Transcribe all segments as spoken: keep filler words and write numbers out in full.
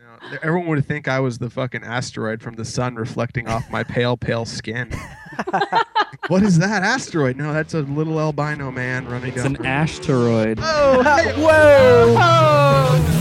know, everyone would think I was the fucking asteroid from the sun reflecting off my pale, pale skin. What is that asteroid? No, that's a little albino man running It's down. an asteroid. Oh, hey, Whoa! Oh.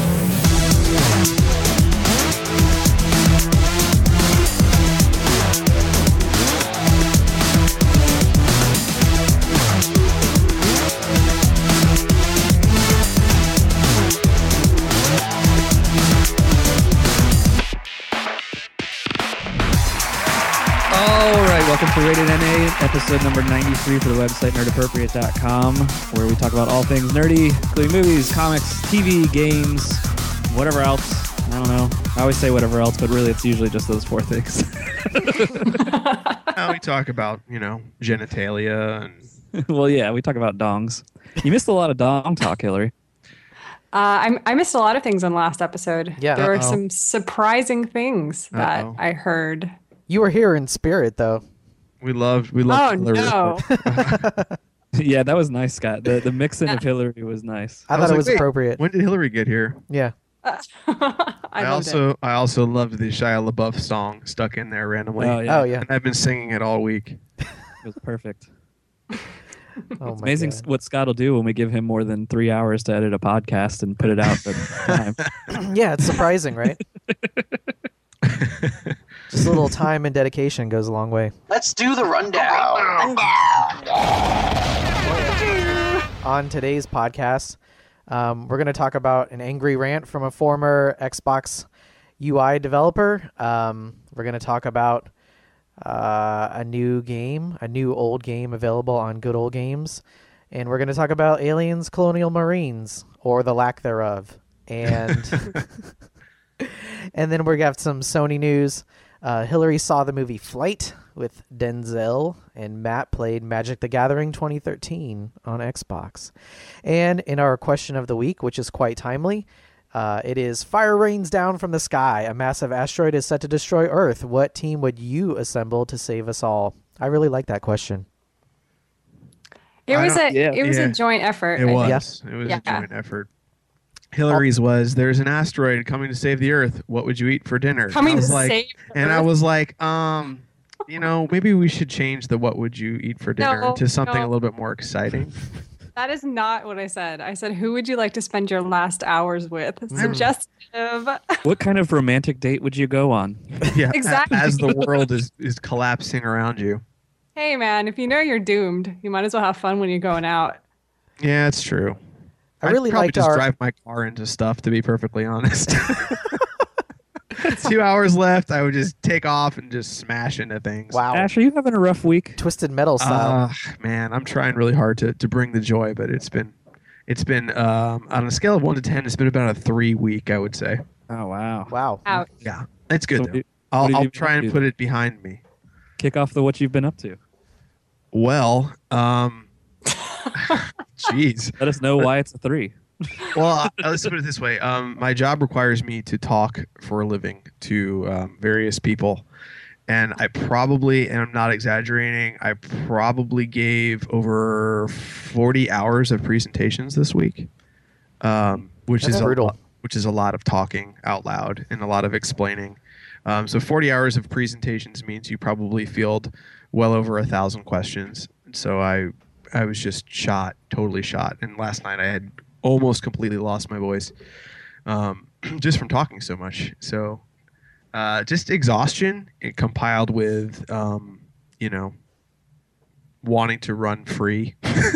All right, welcome to Rated N A, episode number ninety-three for the website nerd appropriate dot com, where we talk about all things nerdy, including movies, comics, T V, games, whatever else. I don't know. I always say whatever else, but really it's usually just those four things. Now we talk about, you know, genitalia and Well, yeah, we talk about dongs. You missed a lot of dong talk, Hillary. Uh, I, I missed a lot of things on last episode. Yeah. There were Uh-oh. some surprising things that Uh-oh. I heard. You were here in spirit, though. we loved we Oh, loved Hillary. no. Yeah, that was nice, Scott. The the mixing of Hillary was nice. I, I thought was it like, was wait, appropriate. When did Hillary get here? Yeah. I, I, loved also it. I also loved the Shia LaBeouf song stuck in there randomly. Oh, yeah. Oh, yeah. And I've been singing it all week. It was perfect. Oh, It's my amazing God. what Scott will do when we give him more than three hours to edit a podcast and put it out at the time. Yeah, it's surprising, right? Just a little time and dedication goes a long way. Let's do the rundown. On today's podcast, um, we're going to talk about an angry rant from a former Xbox U I developer. Um, we're going to talk about uh, a new game, a new old game available on Good Old Games. And we're going to talk about Aliens, Colonial Marines, or the lack thereof. And and then we're going to have some Sony news. Uh, Hillary saw the movie Flight with Denzel, and Matt played Magic the Gathering twenty thirteen on Xbox. And in our question of the week, which is quite timely, uh, it is Fire rains down from the sky. A massive asteroid is set to destroy Earth. What team would you assemble to save us all? I really like that question. It I was a don't- yeah, it was yeah. a joint effort. It I was. think. It was Yeah. a joint effort. Hillary's was, there's an asteroid coming to save the Earth. What would you eat for dinner? Coming And I was to like, save And I Earth? was like, um, you know, maybe we should change the what would you eat for dinner No, to something no. a little bit more exciting. That is not what I said. I said, who would you like to spend your last hours with? Suggestive. What kind of romantic date would you go on? Yeah, a- Exactly. as the world is, is collapsing around you. Hey, man, if you know you're doomed, you might as well have fun when you're going out. Yeah, it's true. I really I'd probably liked just our drive my car into stuff, to be perfectly honest. Two hours left. I would just take off and just smash into things. wow Ash, are you having a rough week? Twisted Metal style. Ah, man, I'm trying really hard to, to bring the joy, but it's been it's been um, on a scale of one to ten. It's been about a three week, I would say. Oh, wow. Wow. Out. Yeah, it's good. So though. what- I'll, what have I'll you been try up and to? put it behind me. Kick off the what you've been up to. Well, um, jeez. Let us know why it's a three. Well, uh, let's put it this way. Um, my job requires me to talk for a living to um, various people. And I probably, and I'm not exaggerating, I probably gave over forty hours of presentations this week, um, which That's is brutal. A lot, which is a lot of talking out loud and a lot of explaining. Um, so forty hours of presentations means you probably field well over a thousand questions. So I, I was just shot, totally shot. And last night I had almost completely lost my voice, um, just from talking so much. So. Uh, just exhaustion it compiled with, um, you know, wanting to run free.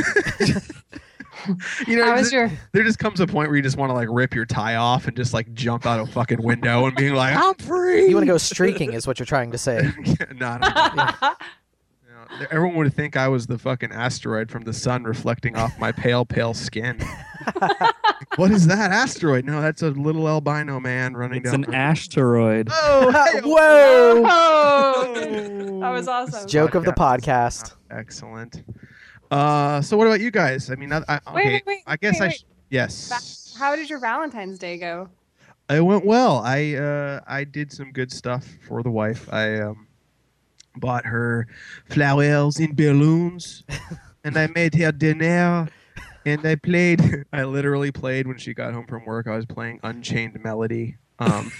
you know, How was there, your- there just comes a point where you just want to like rip your tie off and just like jump out a fucking window and being like, I'm free. You want to go streaking is what you're trying to say. no, no, no. No, everyone would think I was the fucking asteroid from the sun reflecting off my pale, pale skin. What is that asteroid? No, that's a little albino man running It's down. an asteroid. Oh, hey, Whoa! Oh, that was awesome. Joke of the podcast. Excellent. Uh, so what about you guys? I mean, I, I, okay, Wait, wait, wait, I guess wait, I wait. sh- yes. How did your Valentine's Day go? It went well. I uh, I did some good stuff for the wife. I um, bought her flowers in balloons, and I made her dinner. And I played. I literally played when she got home from work. I was playing Unchained Melody um,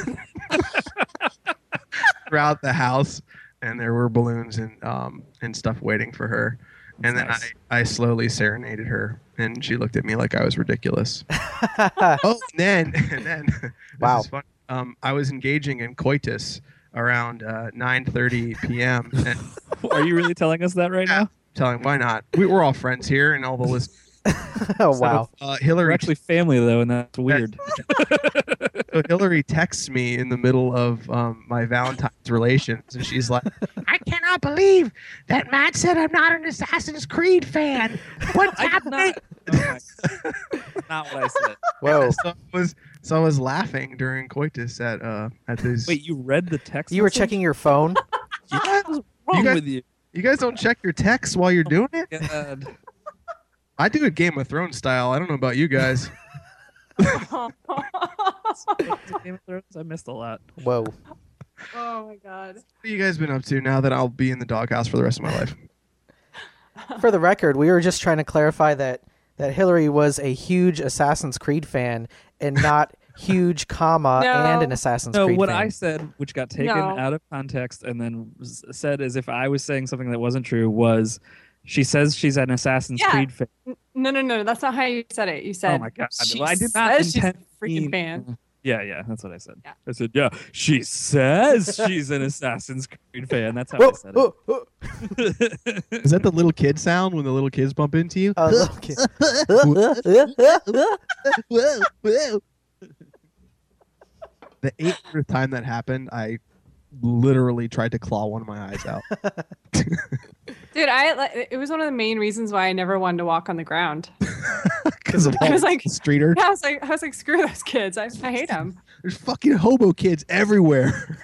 throughout the house, and there were balloons and um, and stuff waiting for her. And then Nice. I, I slowly serenaded her, and she looked at me like I was ridiculous. oh, and then, and then this Wow. is fun. Um, I was engaging in coitus around uh, nine thirty p.m. and Are you really telling us that right now? telling why not? We, we're all friends here, and all the listeners. Oh So, wow. uh, We're Hillary actually family though, and that's weird. So Hillary texts me in the middle of um, my Valentine's relations, and she's like, "I cannot believe that Matt said I'm not an Assassin's Creed fan. What's I did happening?" not. Oh my- not what I said. Whoa. So I was so I was laughing during coitus at uh at this. Wait, you read the text? You were message? checking your phone? Yeah. What's wrong guys- with you? You guys don't check your texts while you're doing it? God. I do it Game of Thrones style. I don't know about you guys. oh Game of Thrones? I missed a lot. Whoa. my god. What have you guys been up to now that I'll be in the doghouse for the rest of my life? For the record, we were just trying to clarify that that Hillary was a huge Assassin's Creed fan and not huge, comma, No. and an Assassin's No, Creed what fan. I said, which got taken No. out of context and then s- said as if I was saying something that wasn't true, was she says she's an Assassin's Yeah. Creed fan. No, no, no. That's not how you said it. You said, Oh my God. She Well, I did not says she's a intend freaking mean- fan. Yeah, yeah, that's what I said. Yeah. I said, yeah, she says she's an Assassin's Creed fan. That's how Whoa, I said whoa, whoa. it. Is that the little kid sound when the little kids bump into you? Oh, okay. Whoa, whoa. The eighth time that happened, I literally tried to claw one of my eyes out. Dude, I like, it was one of the main reasons why I never wanted to walk on the ground. Because of I all was like- the street urchins. Yeah, I was like, I was like, screw those kids. I, I hate them. There's fucking hobo kids everywhere.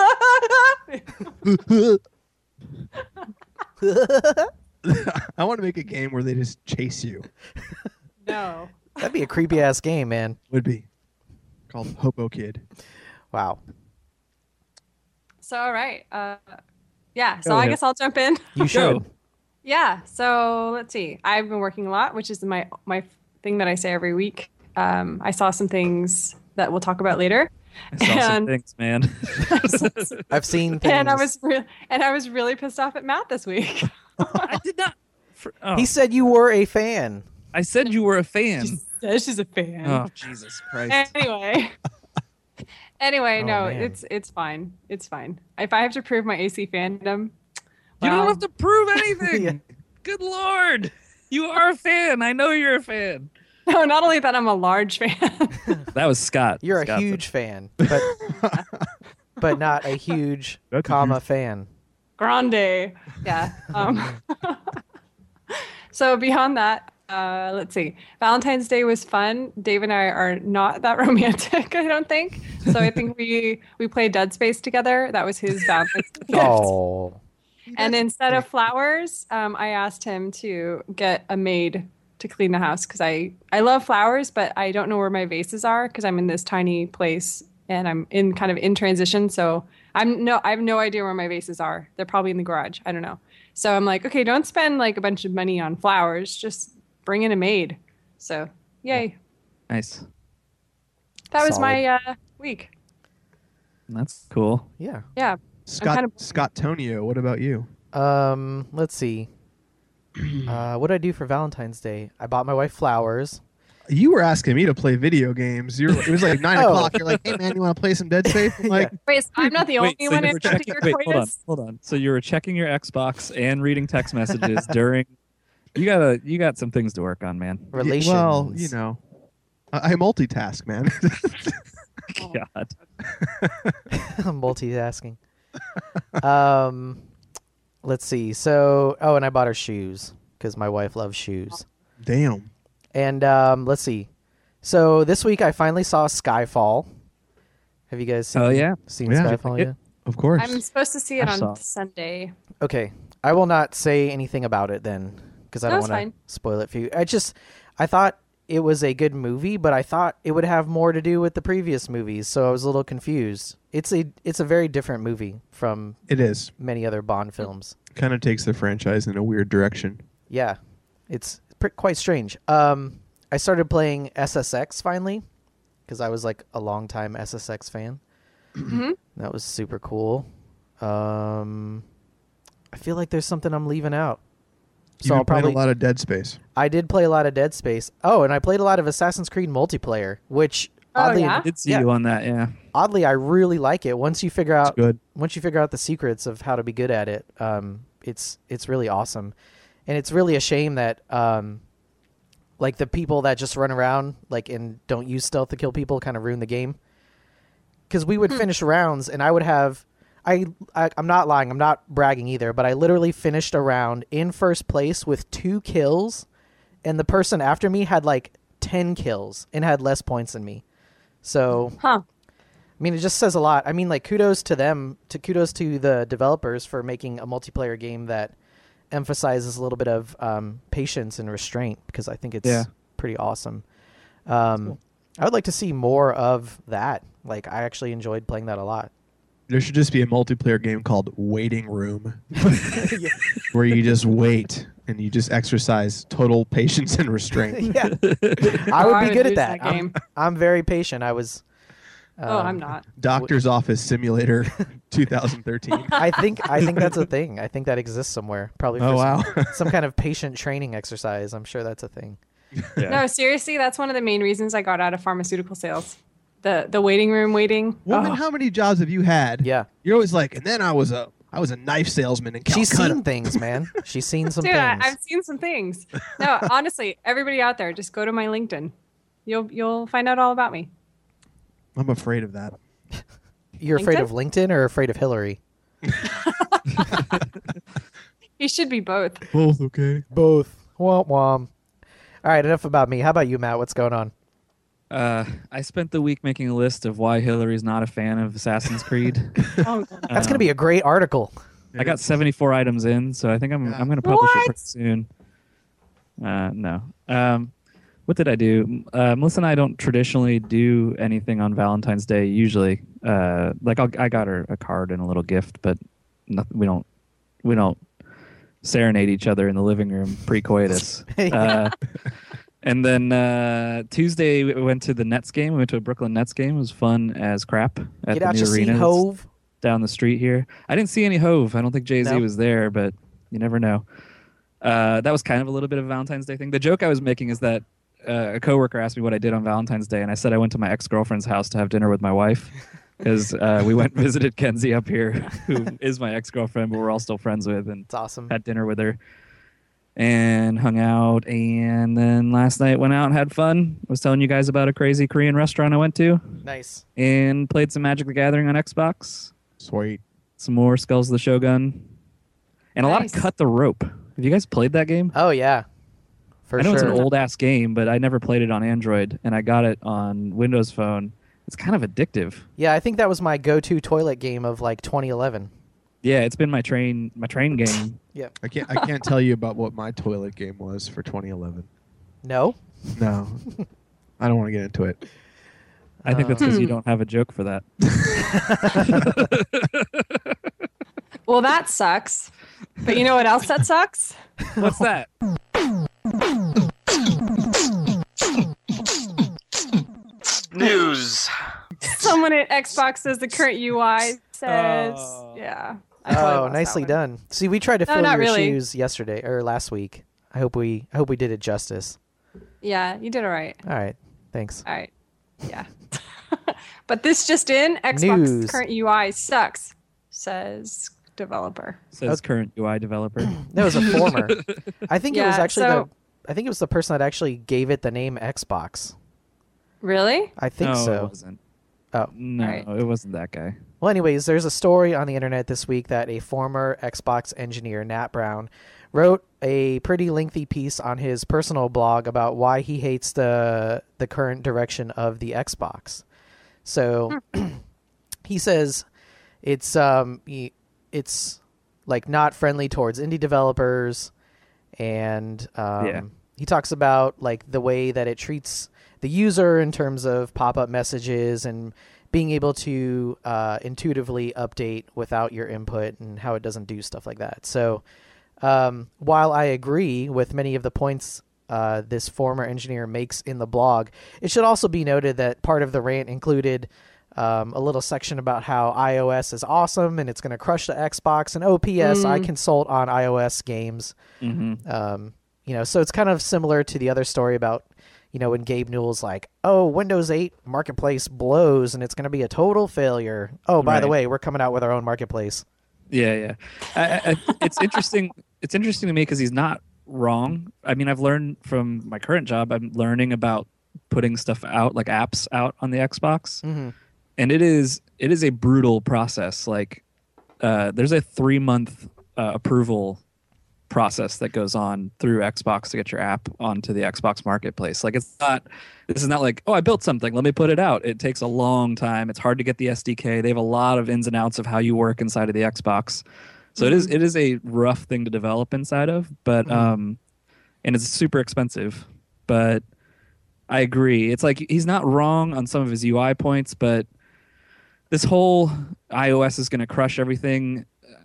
I want to make a game where they just chase you. no. That'd be a creepy ass game, man. Would be called Hobo Kid. Wow. So, all right. Uh, yeah. So Go I ahead. guess I'll jump in. You should. Yeah. So let's see. I've been working a lot, which is my my thing that I say every week. Um, I saw some things that we'll talk about later. I saw some And- things, man. I've seen things. and I was re- and I was really pissed off at Matt this week. I did not. For, oh, He said you were a fan. I said you were a fan. She says she's a fan. Oh, Jesus Christ. Anyway. Anyway, Oh, no, man. it's it's fine. It's fine. If I have to prove my A C fandom, You well, don't have to prove anything. Yeah. Good Lord. You are a fan. I know you're a fan. No, not only that, I'm a large fan. That was Scott. You're a Scott said- huge fan, but but not a huge, That's a comma, huge- fan. Grande. Yeah. Um, so beyond that, uh, let's see. Valentine's Day was fun. Dave and I are not that romantic, I don't think. So I think we we played Dead Space together. That was his Valentine's Day gift. Oh. And instead of flowers, um, I asked him to get a maid to clean the house because I, I love flowers, but I don't know where my vases are because I'm in this tiny place and I'm in kind of in transition. So I'm no, I have no idea where my vases are. They're probably in the garage. I don't know. So I'm like, okay, don't spend like a bunch of money on flowers. Just bring in a maid. So yay. Nice. That was Solid. my uh, week. That's cool. Yeah. Yeah. Scott kind of- Scott Tonio, what about you? Um, let's see. Uh, what did I do for Valentine's Day? I bought my wife flowers. You were asking me to play video games. You were, it was like nine Oh. o'clock. You're like, hey man, you want to play some Dead Space? I'm like, Wait, so I'm not the only Wait, so one you were interrupting checking, your wait, hold on, coitus? hold on. So you were checking your Xbox and reading text messages during. You gotta, you got some things to work on, man. y- Relations. well, you know, I, I multitask, man. God. Multitasking. um, let's see. So, oh, and I bought her shoes because my wife loves shoes. Damn. And um, let's see. So this week I finally saw Skyfall. Have you guys seen? Oh, yeah. Seen Yeah. Skyfall It- yet? Of course. I'm supposed to see it I on saw it. Sunday. Okay, I will not say anything about it then because I No, don't it's want fine. to spoil it for you. I just I thought it was a good movie, but I thought it would have more to do with the previous movies, so I was a little confused. It's a it's a very different movie from It is. many other Bond films. Kind of takes the franchise in a weird direction. Yeah, it's pr- quite strange. Um, I started playing S S X finally, because I was like a longtime S S X fan. Mhm. That was super cool. Um, I feel like there's something I'm leaving out. You So I'll played probably. a lot of Dead Space. I did play a lot of Dead Space. Oh, and I played a lot of Assassin's Creed multiplayer, which Oh, oddly, yeah? I did see Yeah. you on that, yeah. oddly, I really like it. Once you figure It's out, good. once you figure out the secrets of how to be good at it, um, it's it's really awesome, and it's really a shame that um, like the people that just run around like and don't use stealth to kill people kind of ruin the game. Because we would finish rounds, and I would have, I, I I'm not lying, I'm not bragging either, but I literally finished a round in first place with two kills, and the person after me had like ten kills and had less points than me. So Huh. I mean, it just says a lot. I mean, like, kudos to them, to kudos to the developers for making a multiplayer game that emphasizes a little bit of um, patience and restraint, because I think it's Yeah. pretty awesome. Um, I would like to see more of that. Like, I actually enjoyed playing that a lot. There should just be a multiplayer game called Waiting Room, where you just wait and you just exercise total patience and restraint. Yeah, I Oh, would be good at lose that. that I'm, game. I'm very patient. I was. Oh, I'm um, not. Doctor's Office Simulator twenty thirteen. I think I think that's a thing. I think that exists somewhere. Probably. For Oh, some, wow. some kind of patient training exercise. I'm sure that's a thing. Yeah. No, seriously, that's one of the main reasons I got out of pharmaceutical sales. The the waiting room waiting. Woman, Oh. how many jobs have you had? Yeah. You're always like, and then I was a I was a knife salesman in Calcutta. She's seen things, man. She's seen some Dude, I, things. I've seen some things. No, honestly, everybody out there, just go to my LinkedIn. You'll you'll find out all about me. I'm afraid of that. You're afraid LinkedIn? of LinkedIn or afraid of Hillary? You should be both. Both okay. Both. Womp womp. All right, enough about me. How about you, Matt? What's going on? Uh, I spent the week making a list of why Hillary's not a fan of Assassin's Creed. Oh, God. That's going to be a great article. I got seventy-four items in, so I think I'm I'm going to publish it What? pretty soon. Uh, no. Um, what did I do? Uh, Melissa and I don't traditionally do anything on Valentine's Day. Usually, uh, like I'll, I got her a card and a little gift, but nothing, we don't we don't serenade each other in the living room pre-coitus. uh, and then uh, Tuesday we went to the Nets game. We went to a Brooklyn Nets game. It was fun as crap at Get the out new your seat, arena. It's Hove. down the street here. I didn't see any Hove. I don't think Jay-Z No? was there, but you never know. Uh, that was kind of a little bit of a Valentine's Day thing. The joke I was making is that uh, a coworker asked me what I did on Valentine's Day, and I said I went to my ex-girlfriend's house to have dinner with my wife because uh, we went and visited Kenzie up here, who is my ex-girlfriend, but we're all still friends with, and It's awesome. had dinner with her and hung out. And then last night went out and had fun. I was telling you guys about a crazy Korean restaurant I went to Nice. and played some Magic the Gathering on Xbox. Sweet. Some more Skulls of the Shogun, and a lot Nice. of Cut the Rope. Have you guys played that game? Oh, yeah. For I know sure. it's an old ass game, but I never played it on Android, and I got it on Windows Phone. It's kind of addictive. Yeah, I think that was my go-to toilet game of like twenty eleven. Yeah, it's been my train my train game. Yeah. I can't I can't tell you about what my toilet game was for twenty eleven. No? No. I don't want to get into it. I think that's because Um, you don't have a joke for that. Well, that sucks. But you know what else that sucks? What's that? News. Someone at Xbox says the current U I says, Oh. yeah. I totally Oh, lost that nicely one. done. See, we tried to No, fill not your really. shoes yesterday or last week. I hope we I hope we did it justice. Yeah, you did all right. All right. Thanks. All right. Yeah. But this just in, Xbox News. current U I sucks, says developer. Says current U I developer. That was a former. I think it was Yeah, actually so- the I think it was the person that actually gave it the name Xbox. Really? I think no, so. it wasn't. Oh. No, Right. it wasn't that guy. Well, anyways, there's a story on the internet this week that a former Xbox engineer, Nat Brown, wrote a pretty lengthy piece on his personal blog about why he hates the the current direction of the Xbox. So he says it's um he- it's like not friendly towards indie developers, and um, Yeah. he talks about like the way that it treats the user in terms of pop-up messages and being able to uh, intuitively update without your input and how it doesn't do stuff like that. So um, while I agree with many of the points uh, this former engineer makes in the blog. It should also be noted that part of the rant included um, a little section about how iOS is awesome and it's going to crush the Xbox. And oh, P S, Mm. I consult on iOS games. Mm-hmm. Um, you know, so it's kind of similar to the other story about, you know, when Gabe Newell's like, oh, Windows eight Marketplace blows and it's going to be a total failure. Oh, by the Right. way, we're coming out with our own Marketplace. Yeah, yeah. I, I, it's interesting. It's interesting to me because he's not wrong. I mean, I've learned from my current job. I'm learning about putting stuff out, like apps out on the Xbox, Mm-hmm. and it is it is a brutal process. Like, uh, there's a three month uh, approval process that goes on through Xbox to get your app onto the Xbox Marketplace. Like, it's not. This is not like, oh, I built something, let me put it out. It takes a long time. It's hard to get the S D K. They have a lot of ins and outs of how you work inside of the Xbox. So it is it is a rough thing to develop inside of, but Mhm. um, and it's super expensive. But I agree. It's like he's not wrong on some of his U I points, but this whole iOS is going to crush everything.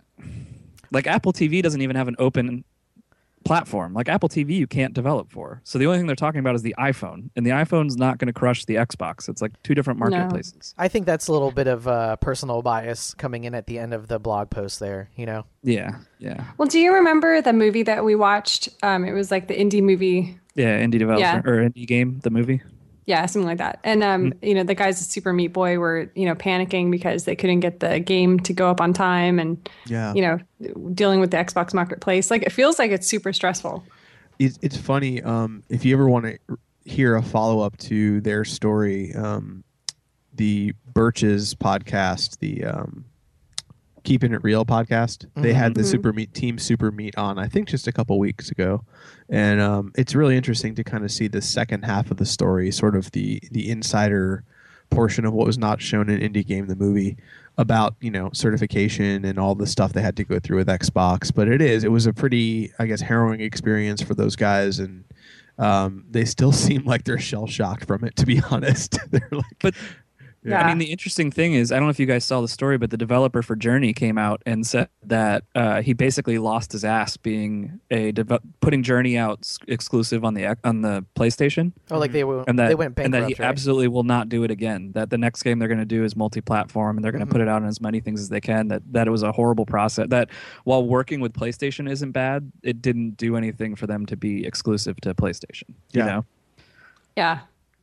Like Apple T V doesn't even have an open platform. Like Apple T V, you can't develop for. So the only thing they're talking about is the iPhone, and the iPhone's not going to crush the Xbox. It's like two different No. marketplaces. I think that's a little bit of uh, personal bias coming in at the end of the blog post there, you know? Yeah, yeah, Well, do you remember the movie that we watched? Um, it was like the indie movie. yeah. Indie developer Yeah. or indie game, the movie. Yeah, something like that. And, um, Mm-hmm. you know, the guys at Super Meat Boy were, you know, panicking because they couldn't get the game to go up on time and, Yeah. you know, dealing with the Xbox Marketplace. Like, it feels like it's super stressful. It's, it's funny. Um, if you ever want to hear a follow up to their story, um, the Birches podcast, the um, Keeping It Real podcast, they had the Mhm. Super Meat Team Super Meat on, I think just a couple weeks ago, and um, it's really interesting to kind of see the second half of the story, sort of the the insider portion of what was not shown in Indie Game the movie about, you know, certification and all the stuff they had to go through with Xbox. But it is it was a pretty, I guess, harrowing experience for those guys, and um, they still seem like they're shell shocked from it, to be honest. They're like, But Yeah. I mean, the interesting thing is, I don't know if you guys saw the story, but the developer for Journey came out and said that uh, he basically lost his ass being a deve- putting Journey out s- exclusive on the on the PlayStation, Oh, like they, were, and that they went and bankrupt, that he right? absolutely will not do it again. That the next game they're going to do is multi-platform, and they're going to Mhm. put it out on as many things as they can. That that it was a horrible process. That while working with PlayStation isn't bad, it didn't do anything for them to be exclusive to PlayStation. You Yeah. know, Yeah.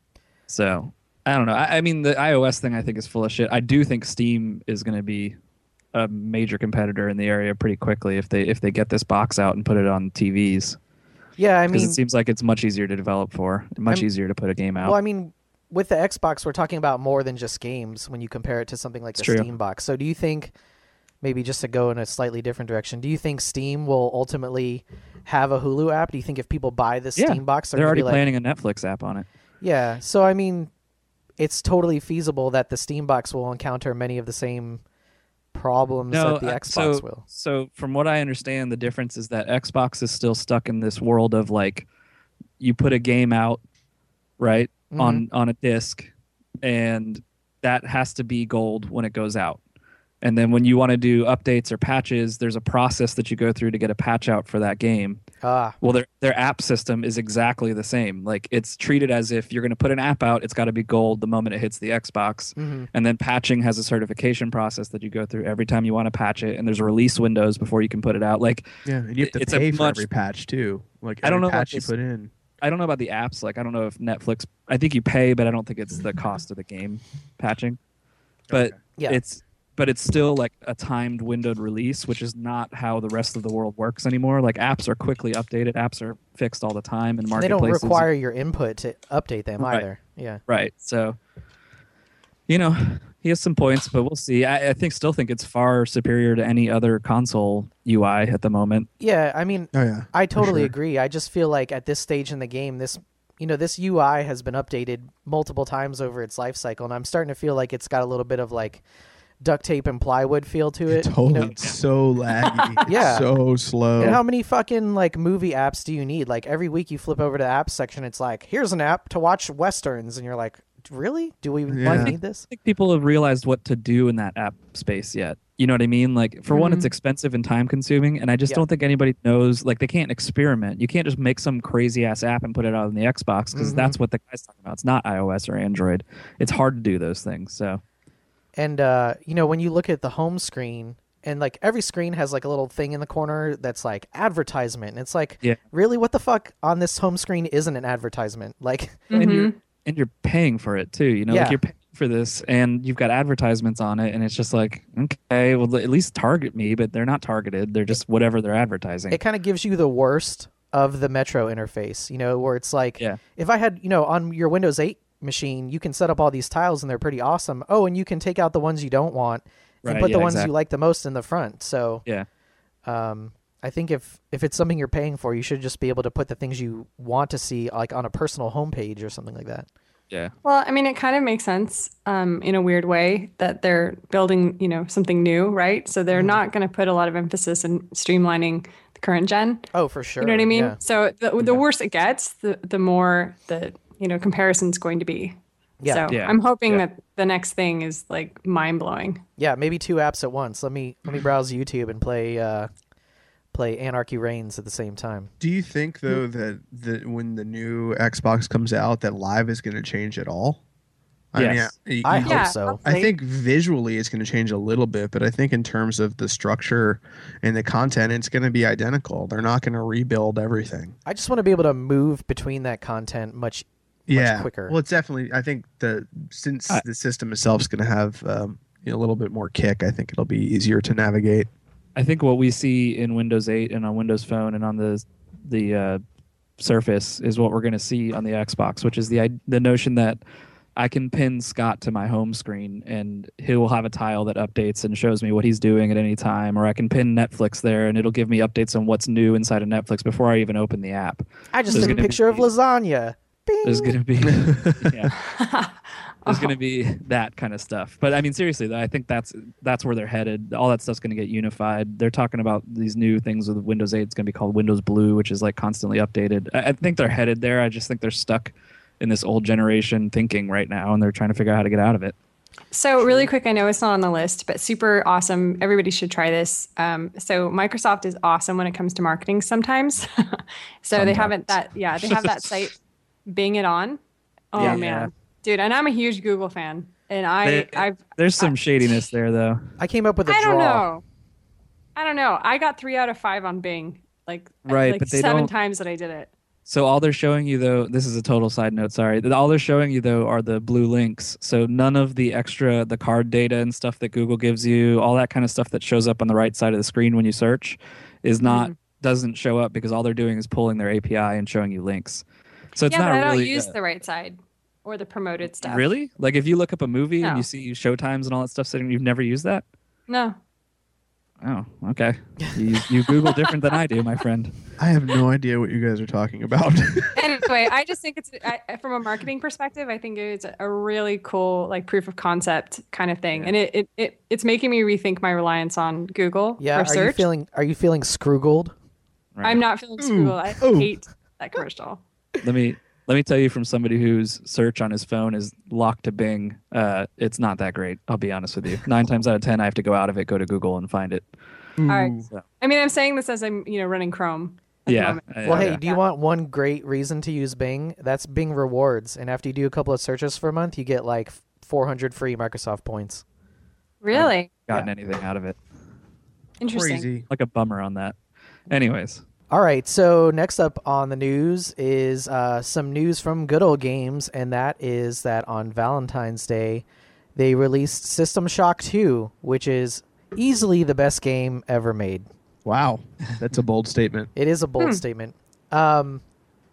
so. I don't know. I, I mean, the iOS thing I think is full of shit. I do think Steam is going to be a major competitor in the area pretty quickly if they if they get this box out and put it on T Vs. Yeah, I Because mean, it seems like it's much easier to develop for, much I'm- easier to put a game out. well, I mean, with the Xbox, we're talking about more than just games when you compare it to something like It's the true. Steam box. So do you think, maybe just to go in a slightly different direction, do you think Steam will ultimately have a Hulu app? Do you think if people buy the Yeah, Steam box, They're gonna already be like, planning a Netflix app on it. Yeah, so I mean, it's totally feasible that the Steam box will encounter many of the same problems No, that the uh, Xbox so, will. So from what I understand, the difference is that Xbox is still stuck in this world of like, you put a game out, right, Mhm. on on a disc, and that has to be gold when it goes out. And then when you want to do updates or patches, there's a process that you go through to get a patch out for that game. Ah, Well, their their app system is exactly the same. Like it's treated as if you're going to put an app out, it's got to be gold the moment it hits the Xbox. mhm. And then patching has a certification process that you go through every time you want to patch it, and there's release windows before you can put it out. Like yeah, and you have to It's a pay for much- every patch too. Like I every don't know about patch you this- put in. I don't know about the apps. Like I don't know if Netflix. I think you pay, but I don't think it's the cost of the game patching. But Okay. Yeah. it's but it's still like a timed windowed release, which is not how the rest of the world works anymore. Like apps are quickly updated, apps are fixed all the time, and They don't marketplaces. require your input to update them Right. either. Yeah. Right. So, you know, he has some points, but we'll see. I, I think still think it's far superior to any other console U I at the moment. Yeah, I mean, Oh yeah, I for totally sure. agree. I just feel like at this stage in the game, this you know, this U I has been updated multiple times over its life cycle, and I'm starting to feel like it's got a little bit of like duct tape and plywood feel to it. Totally, You know? it's so laggy. It's Yeah. so slow. And how many fucking like movie apps do you need? Like every week you flip over to the apps section, it's like, here's an app to watch westerns, and you're like, really? Do we Yeah. like, need this? I think people have realized what to do in that app space yet. You know what I mean? Like, for one, Mhm. it's expensive and time consuming, and I just Yeah. don't think anybody knows. Like, they can't experiment. You can't just make some crazy ass app and put it out on the Xbox because Mhm. that's what the guy's talking about. It's not iOS or Android. It's hard to do those things. So And uh, you know, when you look at the home screen, and like every screen has like a little thing in the corner that's like advertisement. And it's like, Yeah. really, what the fuck on this home screen isn't an advertisement? Like, and Mhm. you're and you're paying for it too. You know, Yeah. like you're paying for this, and you've got advertisements on it, and it's just like, okay, well, at least target me, but they're not targeted. They're just whatever they're advertising. it kind of gives you the worst of the Metro interface. You know, where it's like, Yeah. if I had, you know, on your Windows eight machine, you can set up all these tiles and they're pretty awesome. Oh, and you can take out the ones you don't want and Right, put the yeah, ones exactly. you like the most in the front. So, Yeah. um, I think if if it's something you're paying for, you should just be able to put the things you want to see like on a personal homepage or something like that. Yeah. Well, I mean, it kind of makes sense um, in a weird way that they're building, you know, something new, right? So they're not going to put a lot of emphasis in streamlining the current gen. Oh, for sure. You know what I mean? Yeah. So the the worse it gets, the the more the you know comparison's going to be. Yeah. So Yeah. I'm hoping Yeah. that the next thing is like mind blowing. Yeah, maybe two apps at once. Let me let me browse YouTube and play uh, play Anarchy Reigns at the same time. Do you think though that that when the new Xbox comes out, that Live is going to change at all? Yes. I mean, I you- hope Yeah, so. I think visually it's going to change a little bit, but I think in terms of the structure and the content, it's going to be identical. They're not going to rebuild everything. I just want to be able to move between that content much yeah. quicker. Well, it's definitely. I think the since I- the system itself is going to have um, you know, a little bit more kick. I think it'll be easier to navigate. I think what we see in Windows eight and on Windows Phone and on the the uh, Surface is what we're going to see on the Xbox, which is the i- the notion that I can pin Scott to my home screen and he will have a tile that updates and shows me what he's doing at any time, or I can pin Netflix there and it'll give me updates on what's new inside of Netflix before I even open the app. I just There's took a gonna picture be- of lasagna. Bing. There's going to be yeah. There's going to be that kind of stuff. But I mean, seriously, though, I think that's that's where they're headed. All that stuff's going to get unified. They're talking about these new things with Windows eight. It's going to be called Windows Blue, which is like constantly updated. I, I think they're headed there. I just think they're stuck in this old generation thinking right now, and they're trying to figure out how to get out of it. So really quick, I know it's not on the list, but super awesome. Everybody should try this. Um, so Microsoft is awesome when it comes to marketing sometimes. so they haven't that, yeah, they have that site, Bing It On. Oh Yeah. man, dude. And I'm a huge Google fan and I, They- I've, There's some shadiness there, though. I came up with a I draw. don't know. I don't know. I got three out of five on Bing, like, Right, like but they seven don't- times that I did it. So all they're showing you, though, this is a total side note, sorry. All they're showing you, though, are the blue links. So none of the extra, the card data and stuff that Google gives you, all that kind of stuff that shows up on the right side of the screen when you search is not, Mhm. doesn't show up because all they're doing is pulling their A P I and showing you links. So it's Yeah, not but I don't really... use uh, the right side or the promoted stuff. Really? Like if you look up a movie and No. you see showtimes and all that stuff sitting, you've never used that? No. Oh, okay. You, you Google different than I do, my friend. I have no idea what you guys are talking about. Anyway, I just think it's I, from a marketing perspective, I think it's a really cool like proof of concept kind of thing, Yeah. and it, it, it it's making me rethink my reliance on Google Yeah, for are search. you feeling are you feeling scroogled? Right. I'm not feeling Google. I Ooh. hate that commercial. Let me let me tell you from somebody whose search on his phone is locked to Bing. Uh, it's not that great. I'll be honest with you. Nine times out of ten, I have to go out of it, go to Google, and find it. All right. Ooh. I mean, I'm saying this as I'm you know running Chrome. at the Yeah. moment. uh, Well, yeah. hey, do you want one great reason to use Bing? That's Bing Rewards, and after you do a couple of searches for a month, you get like four hundred free Microsoft points. Really gotten anything out of it? interesting. Crazy. Like a bummer on that. Anyways, All right, so next up on the news is uh, some news from Good Old Games, and that is that on Valentine's Day, they released System Shock two, which is easily the best game ever made. Wow, that's a bold statement. It is a bold Hmm. statement. Um,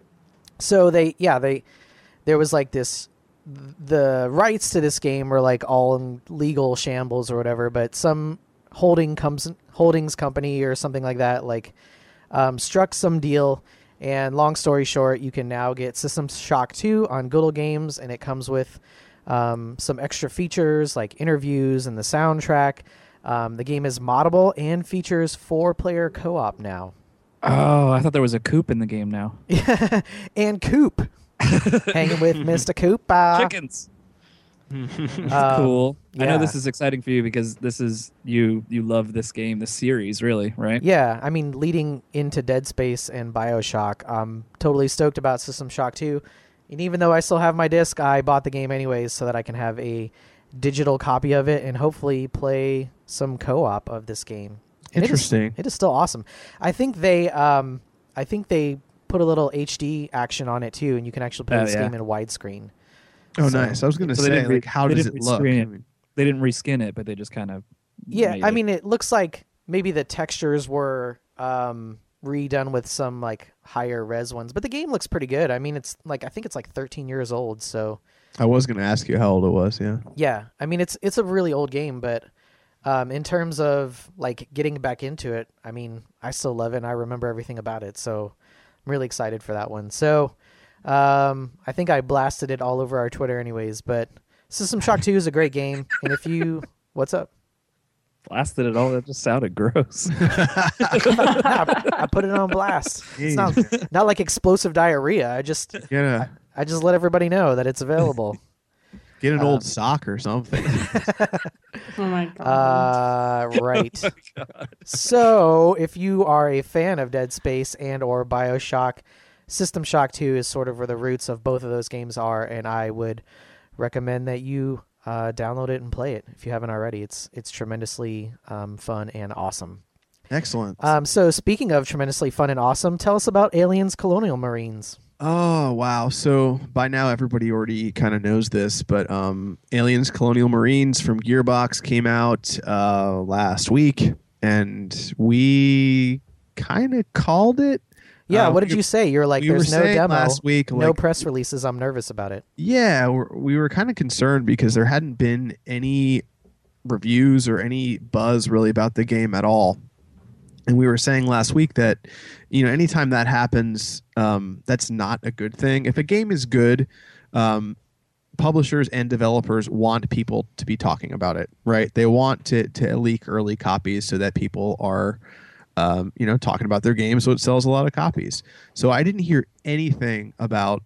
so they, yeah, they, there was like this, the rights to this game were like all in legal shambles or whatever, but some holding comes holdings company or something like that, like, um, struck some deal. And long story short, you can now get System Shock two on Good Old Games, and it comes with um, some extra features like interviews and the soundtrack. Um, the game is moddable and features four-player co-op now. oh, I thought there was a coop in the game now. and Coop. Hanging with Mister Coop. Uh, Chickens. Um, Cool. I know yeah. this is exciting for you because this is you. You love this game, this series, really, right? Yeah, I mean, leading into Dead Space and Bioshock, I'm totally stoked about System Shock two. And even though I still have my disc, I bought the game anyways so that I can have a digital copy of it and hopefully play some co-op of this game. And it is- Interesting. It is, still awesome. I think they, um, I think they put a little H D action on it too, and you can actually play Oh, this yeah. game in widescreen. Oh, So- nice. I was going to So they say, didn't re- like, how they does it didn't look? rescreen I it. mean, They didn't reskin it, but they just kind of. Yeah, made I it. mean, it looks like maybe the textures were um, redone with some like higher res ones, but the game looks pretty good. I mean, it's like I think it's like thirteen years old, so I was going to ask you how old it was. Yeah. yeah. I mean, it's it's a really old game, but um, in terms of like getting back into it, I mean, I still love it and I remember everything about it, so I'm really excited for that one. So um, I think I blasted it all over our Twitter, anyways. But System Shock two is a great game, and if you what's up? blasted it all. That just sounded gross. I, I put it on blast. It's not not like explosive diarrhea. I just Get a I just let everybody know that it's available. get an Um, old sock or something. Oh my god. Uh, right. So, if you are a fan of Dead Space and or BioShock, System Shock two is sort of where the roots of both of those games are, and I would recommend that you uh, download it and play it if you haven't already. It's it's tremendously um, fun and awesome. Excellent. Um, so, speaking of tremendously fun and awesome, tell us about Aliens Colonial Marines. Oh, wow. So by now everybody already kind of knows this, but um, Aliens Colonial Marines from Gearbox came out uh, last week, and we kind of called it. Yeah, Uh, what did we- you say? You're like, we were there's no saying demo, last week, no like, press releases. I'm nervous about it. Yeah, we're, we were kind of concerned because there hadn't been any reviews or any buzz really about the game at all. And we were saying last week that, you know, anytime that happens, um, that's not a good thing. If a game is good, um, publishers and developers want people to be talking about it, right? They want to, to leak early copies so that people are, um, you know, talking about their game, so it sells a lot of copies. So I didn't hear anything about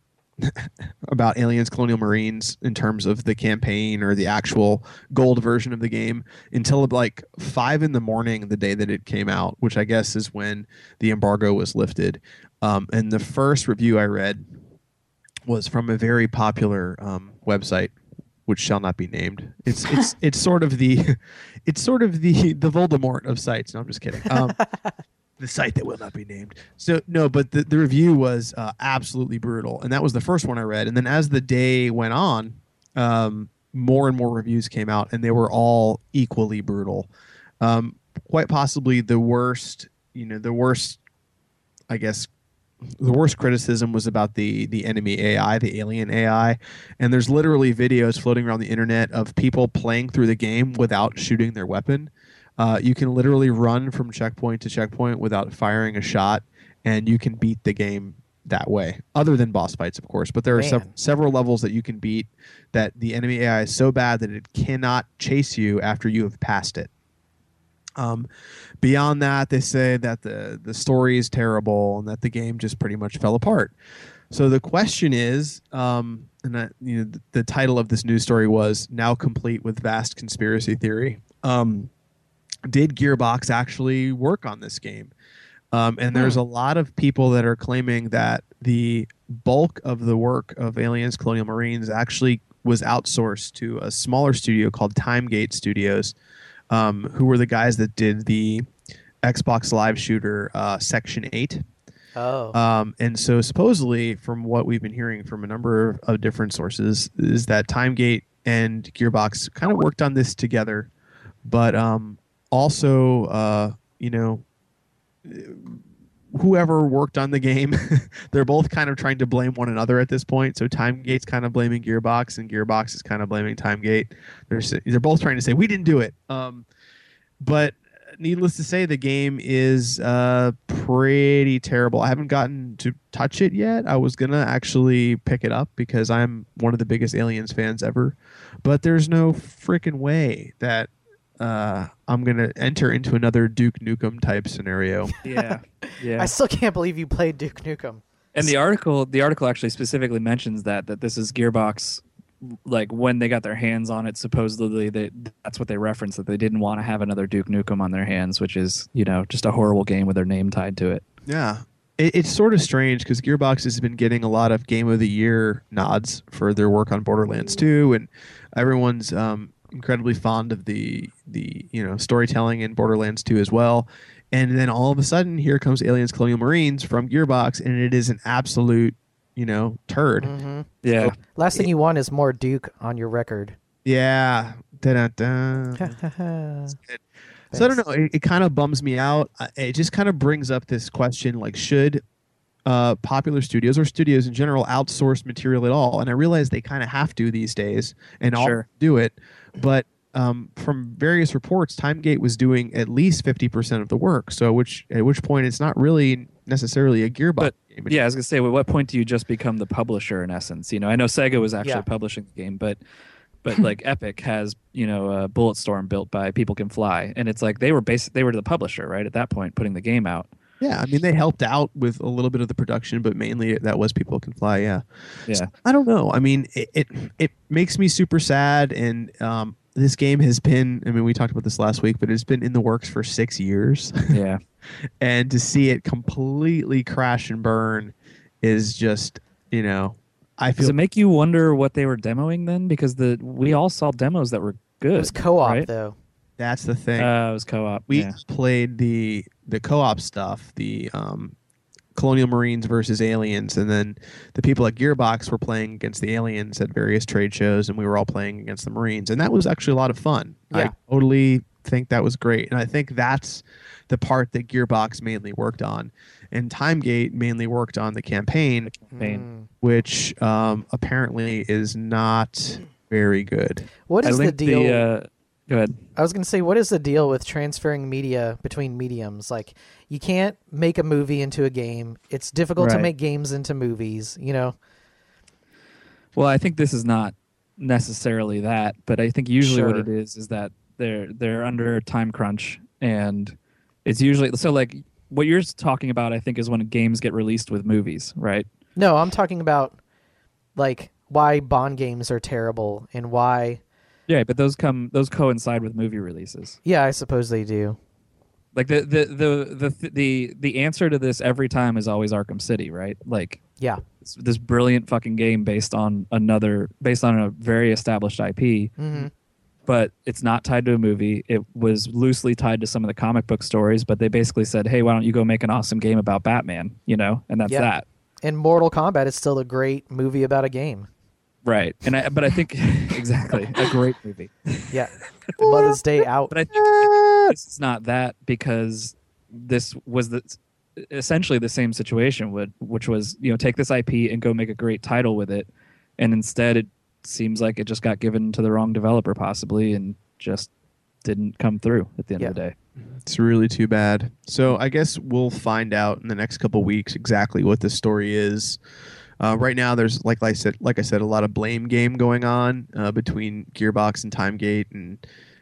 about Aliens Colonial Marines in terms of the campaign or the actual gold version of the game until like five in the morning the day that it came out, which I guess is when the embargo was lifted. Um, and the first review I read was from a very popular um, website, which shall not be named. It's it's it's sort of the it's sort of the the Voldemort of sites. No, I'm just kidding. Um, the site that will not be named. So no, but the, the review was uh, absolutely brutal, and that was the first one I read. And then as the day went on, um, more and more reviews came out, and they were all equally brutal. Um, quite possibly the worst, you know, the worst, I guess, the worst criticism was about the the enemy A I, the alien A I, and there's literally videos floating around the internet of people playing through the game without shooting their weapon. Uh, you can literally run from checkpoint to checkpoint without firing a shot, and you can beat the game that way, other than boss fights, of course. But there are sev- Man. several levels that you can beat that the enemy A I is so bad that it cannot chase you after you have passed it. Um, beyond that, they say that the, the story is terrible and that the game just pretty much fell apart. So the question is, um, and that, you know, the, the title of this news story was "Now Complete with Vast Conspiracy Theory." Um, did Gearbox actually work on this game? Um, and there's a lot of people that are claiming that the bulk of the work of Aliens Colonial Marines actually was outsourced to a smaller studio called Timegate Studios, um, who were the guys that did the Xbox Live shooter uh, Section eight. Oh, Um, and so supposedly, from what we've been hearing from a number of different sources, is that Timegate and Gearbox kind of worked on this together, but um, also, uh, you know, whoever worked on the game, they're both kind of trying to blame one another at this point. So Timegate's kind of blaming Gearbox, and Gearbox is kind of blaming Timegate. They're s- they're both trying to say we didn't do it. Um, but needless to say, the game is uh, pretty terrible. I haven't gotten to touch it yet. I was gonna actually pick it up because I'm one of the biggest Aliens fans ever, but there's no freaking way that uh, I'm gonna enter into another Duke Nukem type scenario. Yeah, yeah. I still can't believe you played Duke Nukem. And the article, the article actually specifically mentions that that this is Gearbox like when they got their hands on it, supposedly they, that's what they referenced, that they didn't want to have another Duke Nukem on their hands, which is, you know, just a horrible game with their name tied to it. Yeah. It, it's sort of strange because Gearbox has been getting a lot of Game of the Year nods for their work on Borderlands two, and everyone's um, incredibly fond of the the you know storytelling in Borderlands two as well. And then all of a sudden, here comes Aliens Colonial Marines from Gearbox, and it is an absolute, you know, turd. Mm-hmm. Yeah. So, Last thing you want is more Duke on your record. yeah. Da-da-da. So I don't know. It, it kind of bums me out. Uh, It just kind of brings up this question: like, should uh, popular studios or studios in general outsource material at all? And I realize they kind of have to these days, and all Sure. do it. But um, from various reports, TimeGate was doing at least fifty percent of the work. So, which at which point it's not really necessarily a Gearbox But, game. Yeah, I was gonna say, at what point do you just become the publisher in essence? You know, I know Sega was actually Yeah. publishing the game, but but like Epic has, you know, uh, Bulletstorm built by People Can Fly, and it's like they were basic they were the publisher, right, at that point, putting the game out. Yeah, I mean they helped out with a little bit of the production, but mainly that was People Can Fly. Yeah. Yeah. So, I don't know. I mean, it, it it makes me super sad, and um, this game has been. I mean, we talked about this last week, but it's been in the works for six years, Yeah. and to see it completely crash and burn is just, you know, I Does feel it make you wonder what they were demoing then? Because the we all saw demos that were good. It was co-op right? though. that's the thing. Uh, it was co-op. we yeah. played the the co-op stuff, the um, Colonial Marines versus Aliens, and then the people at Gearbox were playing against the Aliens at various trade shows, and we were all playing against the Marines, and that was actually a lot of fun. Yeah. I totally think that was great, and I think that's the part that Gearbox mainly worked on, and TimeGate mainly worked on the campaign, Campaign. which um, apparently is not very good. What I is the linked deal? The, uh, go ahead. I was going to say, what is the deal with transferring media between mediums? Like, you can't make a movie into a game. It's difficult to Right. make games into movies, you know? Well, I think this is not necessarily that, but I think usually what Sure. it is is that they're they're under a time crunch, and it's usually so like what you're talking about. I think is when games get released with movies, right? No, I'm talking about, like, why Bond games are terrible and why... Yeah, but those come those coincide with movie releases. Yeah, I suppose they do. Like the the the the the the answer to this every time is always Arkham City, right? Like Yeah. this, this brilliant fucking game based on another based on a very established I P, hmm but it's not tied to a movie. It was loosely tied to some of the comic book stories, but they basically said, "Hey, why don't you go make an awesome game about Batman?" You know, and that's Yeah. that. And Mortal Kombat is still a great movie about a game. Right. And I but I think exactly a great movie. Yeah. Mother's Day out. But I think this is not that because this was the essentially the same situation would which was, you know, take this I P and go make a great title with it, and instead it seems like it just got given to the wrong developer possibly and just didn't come through at the end Yeah. of the day. It's really too bad. So I guess we'll find out in the next couple weeks exactly what this story is. Uh, right now, there's like I said, like I said, a lot of blame game going on uh, between Gearbox and TimeGate, and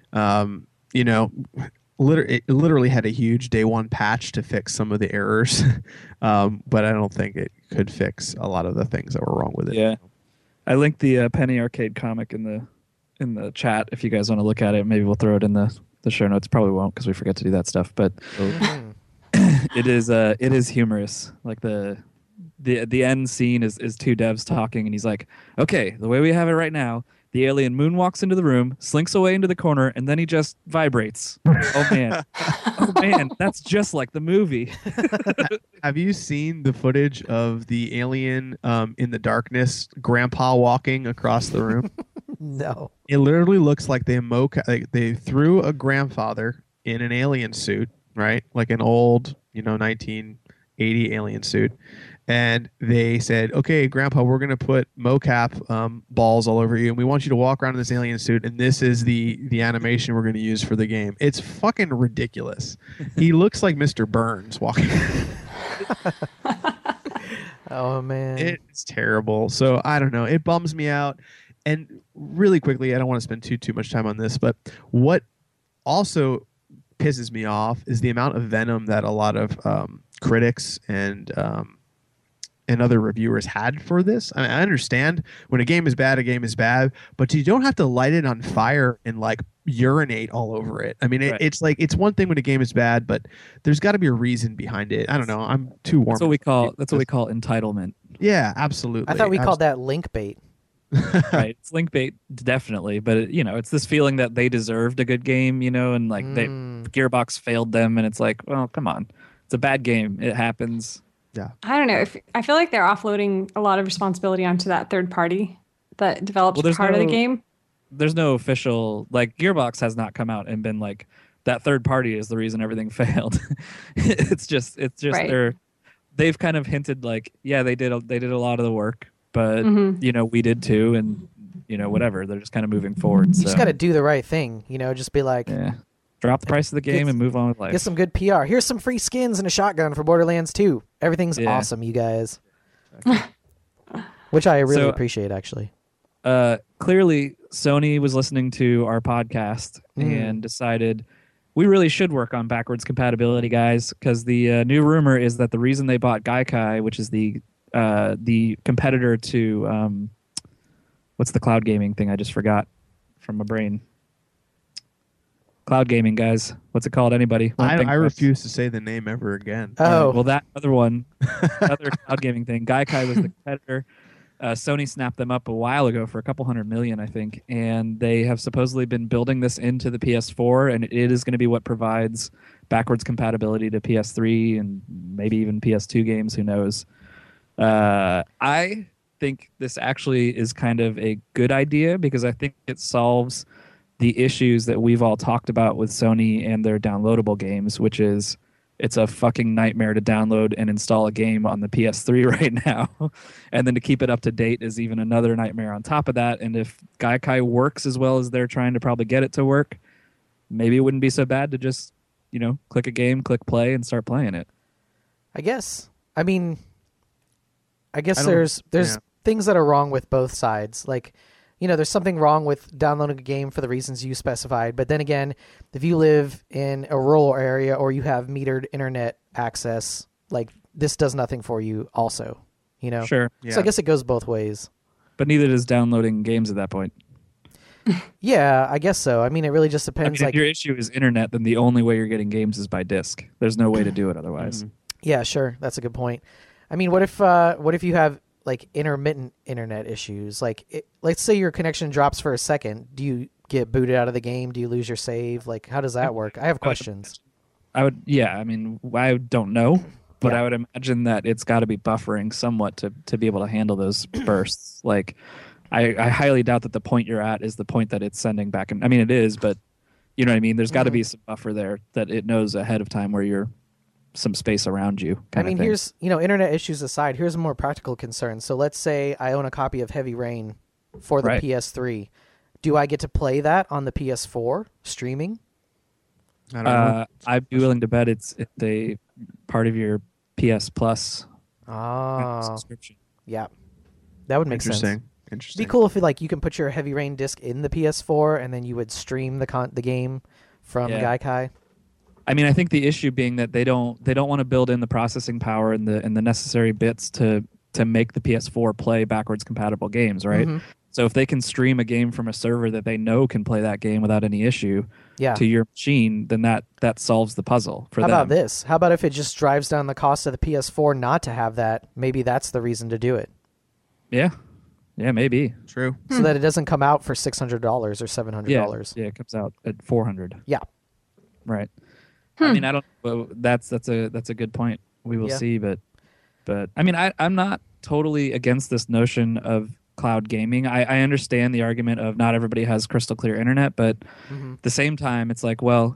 um, you know, liter- it literally had a huge day one patch to fix some of the errors, um, but I don't think it could fix a lot of the things that were wrong with it. Yeah. I linked the uh, Penny Arcade comic in the in the chat if you guys want to look at it. Maybe we'll throw it in the, the show notes. Probably won't because we forget to do that stuff, but Mhm. it is uh it is humorous. Like the the the end scene is is two devs talking, and he's like, "Okay, the way we have it right now, the alien moonwalks into the room, slinks away into the corner, and then he just vibrates." Oh man, oh man, that's just like the movie. Have you seen the footage of the alien um, in the darkness, Grandpa walking across the room? No. It literally looks like they moca- like they threw a grandfather in an alien suit, right? Like an old, you know, nineteen eighty alien suit. And they said, "Okay, Grandpa, we're gonna put mocap um, balls all over you, and we want you to walk around in this alien suit. And this is the the animation we're gonna use for the game." It's fucking ridiculous. He looks like Mister Burns walking. Oh, man. It's terrible. So I don't know. It bums me out. And really quickly, I don't want to spend too too much time on this, but what also pisses me off is the amount of venom that a lot of um, critics and um, and other reviewers had for this. I mean, I understand when a game is bad, a game is bad, but you don't have to light it on fire and like urinate all over it. I mean, it, Right. it's like it's one thing when a game is bad, but there's got to be a reason behind it. I don't know. I'm too warm. That's what we call that's what we call entitlement. Yeah, absolutely. I thought we Abs- called that link bait. Right, it's link bait definitely, but it, you know, it's this feeling that they deserved a good game, you know, and like Mm. they Gearbox failed them, and it's like, well, come on, it's a bad game, it happens. I don't know. If I feel like they're offloading a lot of responsibility onto that third party that develops Well, there's part of the no- game. There's no official, like, Gearbox has not come out and been like, that third party is the reason everything failed. it's just it's just Right. they're they've kind of hinted like, yeah, they did a, they did a lot of the work, but Mhm. you know, we did too, and you know, whatever, they're just kind of moving forward. You So just got to do the right thing, you know. Just be like, yeah, drop the price of the game Get- and move on with life. get some good P R. Here's some free skins and a shotgun for Borderlands two. Everything's Yeah. awesome, you guys. Which I really So- appreciate, actually. uh, clearly Sony was listening to our podcast Mm. and decided we really should work on backwards compatibility, guys, because the uh, new rumor is that the reason they bought Gaikai, which is the uh, the competitor to um, what's the cloud gaming thing? I just forgot from my brain. Cloud gaming, guys. What's it called? Anybody? I, Think I that's- refuse to say the name ever again. Oh, Well, that other one, other cloud gaming thing. Gaikai was the competitor. Uh, Sony snapped them up a while ago for a couple hundred million, I think, and they have supposedly been building this into the P S four, and it is going to be what provides backwards compatibility to P S three and maybe even P S two games. Who knows? Uh, I think this actually is kind of a good idea because I think it solves the issues that we've all talked about with Sony and their downloadable games, which is it's a fucking nightmare to download and install a game on the P S three right now. And then to keep it up to date is even another nightmare on top of that. And if Gaikai works as well as they're trying to probably get it to work, maybe it wouldn't be so bad to just, you know, click a game, click play, and start playing it. I guess. I mean, I guess I don't- there's there's yeah. things that are wrong with both sides. Like, you know, there's something wrong with downloading a game for the reasons you specified. But then again, if you live in a rural area or you have metered internet access, like this does nothing for you also, you know? Sure. Yeah. So I guess it goes both ways. But neither does downloading games at that point. Yeah, I guess so. I mean, it really just I depends. mean, like, if your issue is internet, then the only way you're getting games is by disc. There's no way to do it otherwise. Mhm. yeah, sure. That's a good point. I mean, what if uh, what if you have like intermittent internet issues? Like, it, let's say your connection drops for a second. Do you get booted out of the game? Do you lose your save? Like, how does that work? I have questions. I would, yeah. I mean, I don't know, but Yeah. I would imagine that it's got to be buffering somewhat to to be able to handle those bursts. Like, I, I highly doubt that the point you're at is the point that it's sending back. And I mean, it is, but you know what I mean. There's got to Mhm. be some buffer there that it knows ahead of time where you're some space around you. I Kind mean, of thing. here's you know, internet issues aside, here's a more practical concern. So let's say I own a copy of Heavy Rain for the Right. P S three. Do I get to play that on the P S four streaming? I don't know. Uh, I'd be willing to bet it's it's a part of your P S Plus Oh, subscription. yeah, that would make sense. Interesting. It'd Interesting. be cool if like you can put your Heavy Rain disc in the P S four and then you would stream the con- the game from Yeah. Gaikai. I mean, I think the issue being that they don't they don't want to build in the processing power and the and the necessary bits to to make the P S four play backwards compatible games, right? Mhm. So if they can stream a game from a server that they know can play that game without any issue Yeah. to your machine, then that that solves the puzzle for How them. about this? How about if it just drives down the cost of the P S four not to have that? Maybe that's the reason to do it, Yeah, yeah, maybe. True. so that it doesn't come out for six hundred dollars or seven hundred Yeah, dollars. yeah, it comes out at four hundred. Yeah. Right. Hmm. I mean, I don't. Well, that's that's a that's a good point. We will Yeah. see, but but I mean, I I'm not totally against this notion of cloud gaming. I, I understand the argument of not everybody has crystal clear internet, but Mhm. at the same time, it's like, well,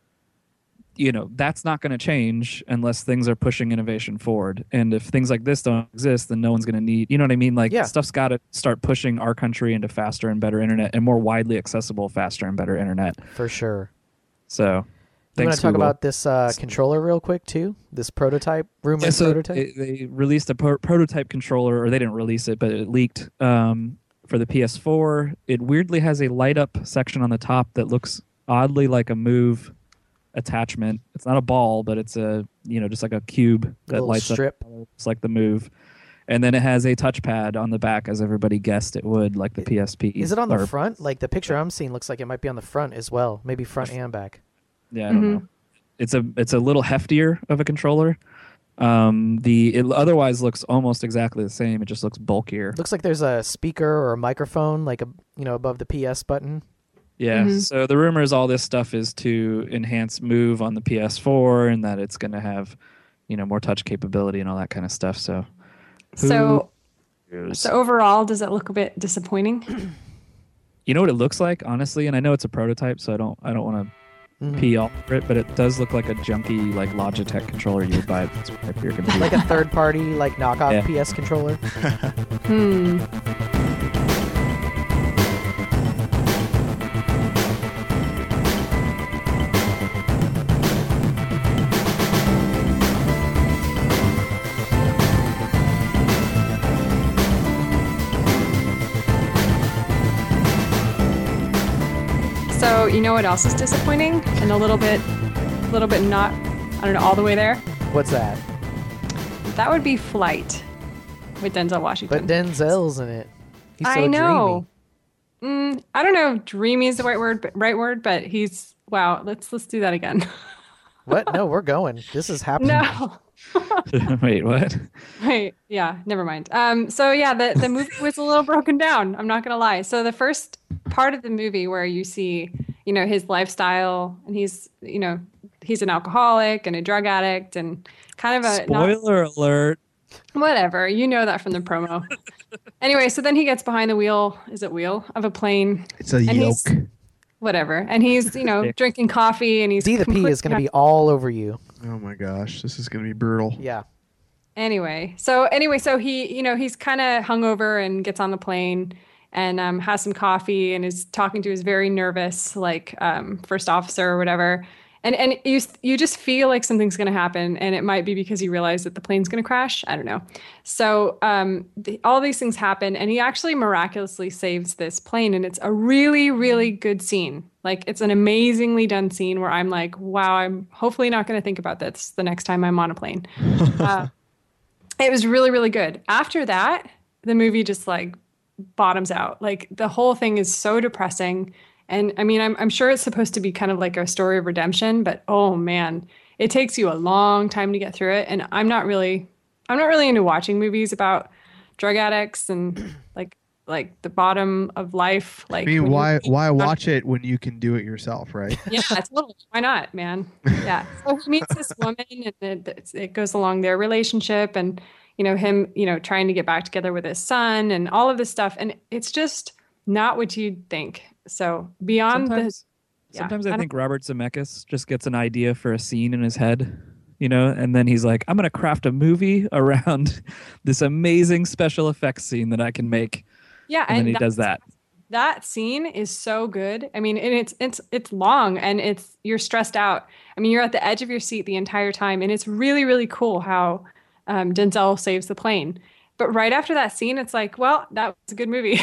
you know, that's not going to change unless things are pushing innovation forward. And if things like this don't exist, then no one's going to need, you know what I mean? Like, Yeah. stuff's got to start pushing our country into faster and better internet and more widely accessible, faster and better internet. For sure. So, You want thanks, to talk Google. about this uh, controller real quick too? This prototype, rumored Yeah, so prototype. They, they released a pro- prototype controller, or they didn't release it, but it leaked um, for the P S four. It weirdly has a light up section on the top that looks oddly like a Move attachment. It's not a ball, but it's a, you know, just like a cube A that little lights strip. up. It's like the Move. And then it has a touchpad on the back, as everybody guessed it would, like the P S P. Is it on the or- front? Like the picture I'm seeing looks like it might be on the front as well. Maybe front and back. Yeah, I don't know. It's a it's a little heftier of a controller. Um, the it otherwise looks almost exactly the same. It just looks bulkier. Looks like there's a speaker or a microphone, like a you know above the P S button. Yeah. Mhm. So the rumor is all this stuff is to enhance Move on the P S four, and that it's going to have, you know, more touch capability and all that kind of stuff. So. who So, knows? so overall, does it look a bit disappointing? You know what it looks like, honestly, and I know it's a prototype, so I don't I don't want to Mhm. pee all over it, but it does look like a junky like Logitech controller you would buy if you're computer. Like a third party, like knockoff Yeah. P S controller. Hmm. So you know what else is disappointing and a little bit, a little bit not, I don't know, all the way there. What's that? That would be Flight with Denzel Washington. But Denzel's in it. He's so I know. Mm, I don't know if dreamy is the right word, but right word, but he's wow. Let's let's do that again. Dreamy. What? No, we're going. This is happening. No, Wait, what? wait, yeah, never mind. Um, so yeah, the the movie was a little broken down. I'm not gonna lie. So the first part of the movie where you see, you know, his lifestyle, and he's, you know, he's an alcoholic and a drug addict, and kind of a not- Spoiler alert. whatever, you know that from the promo. Anyway, so then he gets behind the wheel. Is it wheel of a plane? It's a And yoke. he's- Whatever, and he's, you know, drinking coffee, and he's D the P completely- is going to be all over you. Oh my gosh, this is gonna be brutal. Yeah. Anyway, so anyway, so he, you know, he's kind of hungover and gets on the plane and um, has some coffee and is talking to his very nervous, like um, first officer or whatever. And and you you just feel like something's going to happen, and it might be because he realized that the plane's going to crash. I don't know. So um, the, all these things happen, and he actually miraculously saves this plane, and it's a really really good scene. Like it's an amazingly done scene where I'm like, wow, I'm hopefully not going to think about this the next time I'm on a plane. Uh, it was really really good. After that, the movie just like bottoms out. Like the whole thing is so depressing. And I mean, I'm I'm sure it's supposed to be kind of like a story of redemption, but oh man, it takes you a long time to get through it. And I'm not really, I'm not really into watching movies about drug addicts and like like the bottom of life. Like, I mean, when why you're- why watch it when you can do it yourself, right? Yeah, it's a little. Why not, man? Yeah. So he meets this woman, and it, it's- it goes along their relationship, and you know him, you know, trying to get back together with his son, and all of this stuff, and it's just not what you'd think. So beyond Sometimes, yeah, sometimes I I, don't- think Robert Zemeckis just gets an idea for a scene in his head, you know, and then he's like, I'm going to craft a movie around this amazing special effects scene that I can make. the, yeah, And, then he that- does that. that scene is so good. I mean, and it's it's it's long, and it's you're stressed out. I mean, you're at the edge of your seat the entire time, and it's really really cool how um, Denzel saves the plane. But right after that scene, it's like, well, that was a good movie.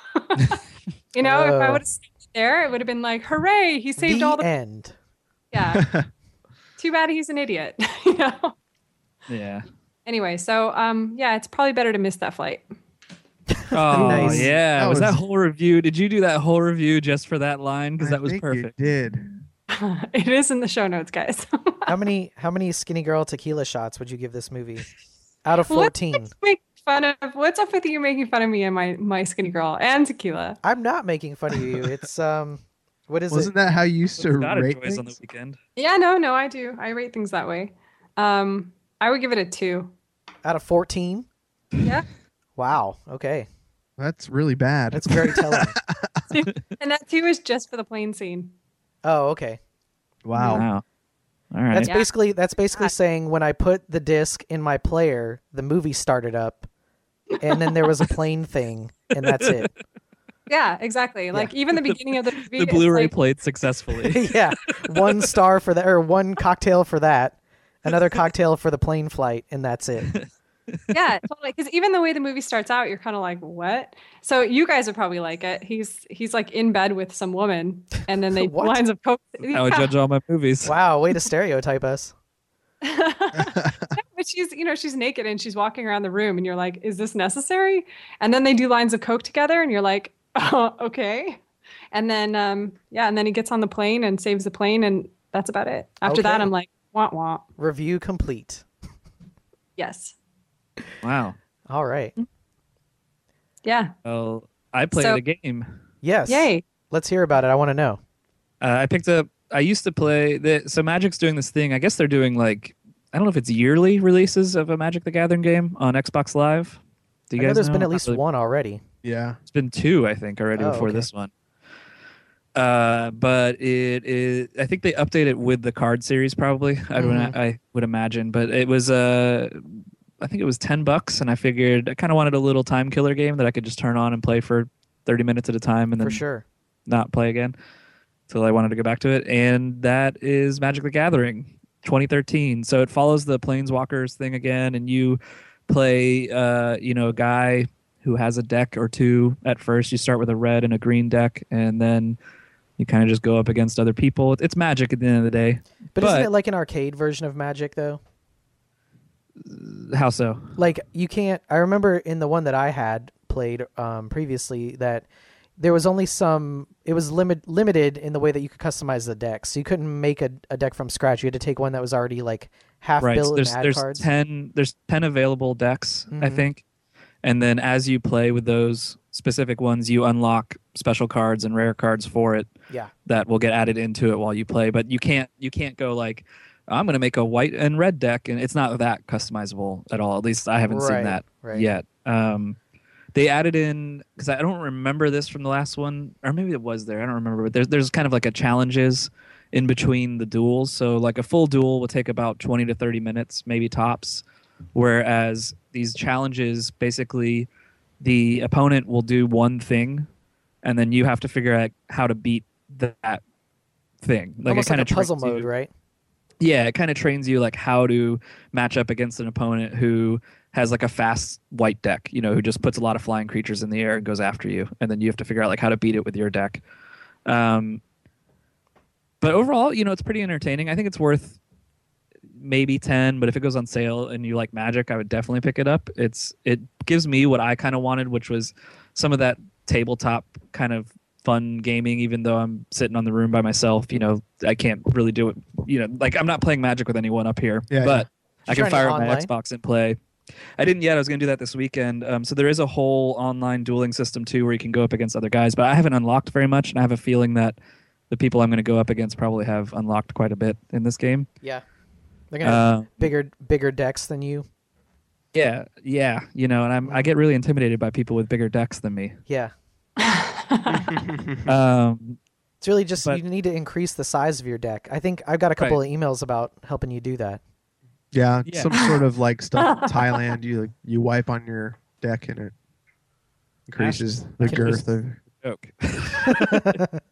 You know, if I Uh. would have stayed there, it would have been like, hooray, he saved the all the end. yeah. Too bad he's an idiot. You know. Yeah. Anyway, so um, yeah, it's probably better to miss that flight. Oh, Nice. yeah. That was, that was- whole review? Did you do that whole review just for that line? Because I that was think perfect. You did. It is in the show notes, guys. How many how many skinny girl tequila shots would you give this movie? Out of What? fourteen. Make fun of what's up with you making fun of me and my my skinny girl and tequila. I'm not making fun of you. It's um what is Wasn't it? that how you used to Scott rate enjoys on the things? weekend. Yeah, no, no, I do. I rate things that way. Um, I would give it a two. Out of fourteen? Yeah, Wow. Okay. That's really bad. That's very telling. and that two is just for the plane scene. Oh, okay. wow. Wow. All right. That's Yeah. basically that's basically God. saying when I put the disc in my player, the movie started up, and then there was a plane thing, and that's it. Yeah, exactly. Like even the beginning of the movie. the it's Blu-ray like, played successfully. Yeah, one star for that, or one cocktail for that, another cocktail for the plane flight, and that's it. Yeah, totally. Because even the way the movie starts out, you're kind of like, "What?" So you guys would probably like it. He's he's like in bed with some woman, and then they What? lines of coke. I would Yeah. judge all my movies. Wow, way to stereotype us. Which she's, you know, she's naked and she's walking around the room and you're like, is this necessary? And then they do lines of coke together and you're like, oh, okay. And then, um, yeah, and then he gets on the plane and saves the plane and that's about it. After Okay. that, I'm like, wah, wah. Review complete. Yes. Wow. All right. Yeah. Well, I played So- a game. Yes. Yay. Let's hear about it. I want to know. Uh, I picked up. I used to play. The, so Magic's doing this thing. I guess they're doing like I don't know if it's yearly releases of a Magic the Gathering game on Xbox Live. Do you I know guys there's know? been at Not least really- one already. Yeah. It's been two, I think, already Oh, before okay. this one. Uh, but it is. I think they update it with the card series, probably. I would. Mhm. I would imagine. But it was Uh, I think it was ten bucks, and I figured I kind of wanted a little time killer game that I could just turn on and play for thirty minutes at a time, and then For sure. not play again until I wanted to go back to it. And that is Magic the Gathering twenty thirteen. So it follows the Planeswalkers thing again, and you play, uh, you know, a guy who has a deck or two at first. You start with a red and a green deck, and then you kind of just go up against other people. It's Magic at the end of the day. But, isn't But- it like an arcade version of Magic, though? How so? Like, you can't... I remember in the one that I had played um, previously that there was only some... It was limit, limited in the way that you could customize the deck. So you couldn't make a, a deck from scratch. You had to take one that was already, like, half Right. So built there's and add there's cards. ten there's ten available decks, I Mhm. think. And then as you play with those specific ones, you unlock special cards and rare cards for it Yeah. that will get added into it while you play. But you can't you can't go like, I'm going to make a white and red deck, and it's not that customizable at all. At least I haven't Right, seen that right. yet. Um, they added in, because I don't remember this from the last one, or maybe it was there. I don't remember. But there's there's kind of like a challenges in between the duels. So like a full duel will take about twenty to thirty minutes, maybe tops. Whereas these challenges, basically, the opponent will do one thing, and then you have to figure out how to beat that thing. Like Almost it kind like of a puzzle mode, right? Yeah, it kind of trains you like how to match up against an opponent who has like a fast white deck, you know, who just puts a lot of flying creatures in the air and goes after you, and then you have to figure out like how to beat it with your deck. Um, but overall, you know, it's pretty entertaining. I think it's worth maybe ten, but if it goes on sale and you like Magic, I would definitely pick it up. It's it gives me what I kind of wanted, which was some of that tabletop kind of fun gaming, even though I'm sitting on the room by myself. You know, I can't really do it. You know, like I'm not playing Magic with anyone up here, Yeah, but I You're can trying fire it up my online? Xbox and play. I didn't yet. I was going to do that this weekend. Um, so there is a whole online dueling system too, where you can go up against other guys. But I haven't unlocked very much, and I have a feeling that the people I'm going to go up against probably have unlocked quite a bit in this game. Yeah. They're going to have Uh, bigger, bigger decks than you. yeah, yeah, you know, and I'm I get really intimidated by people with bigger decks than me. Yeah. Um, It's really just But- you need to increase the size of your deck. I think I've got a couple of emails about helping you do that. Yeah, Yeah. some sort of like stuff in Thailand. You like, you wipe on your deck and it increases the Can girth just- of. joke.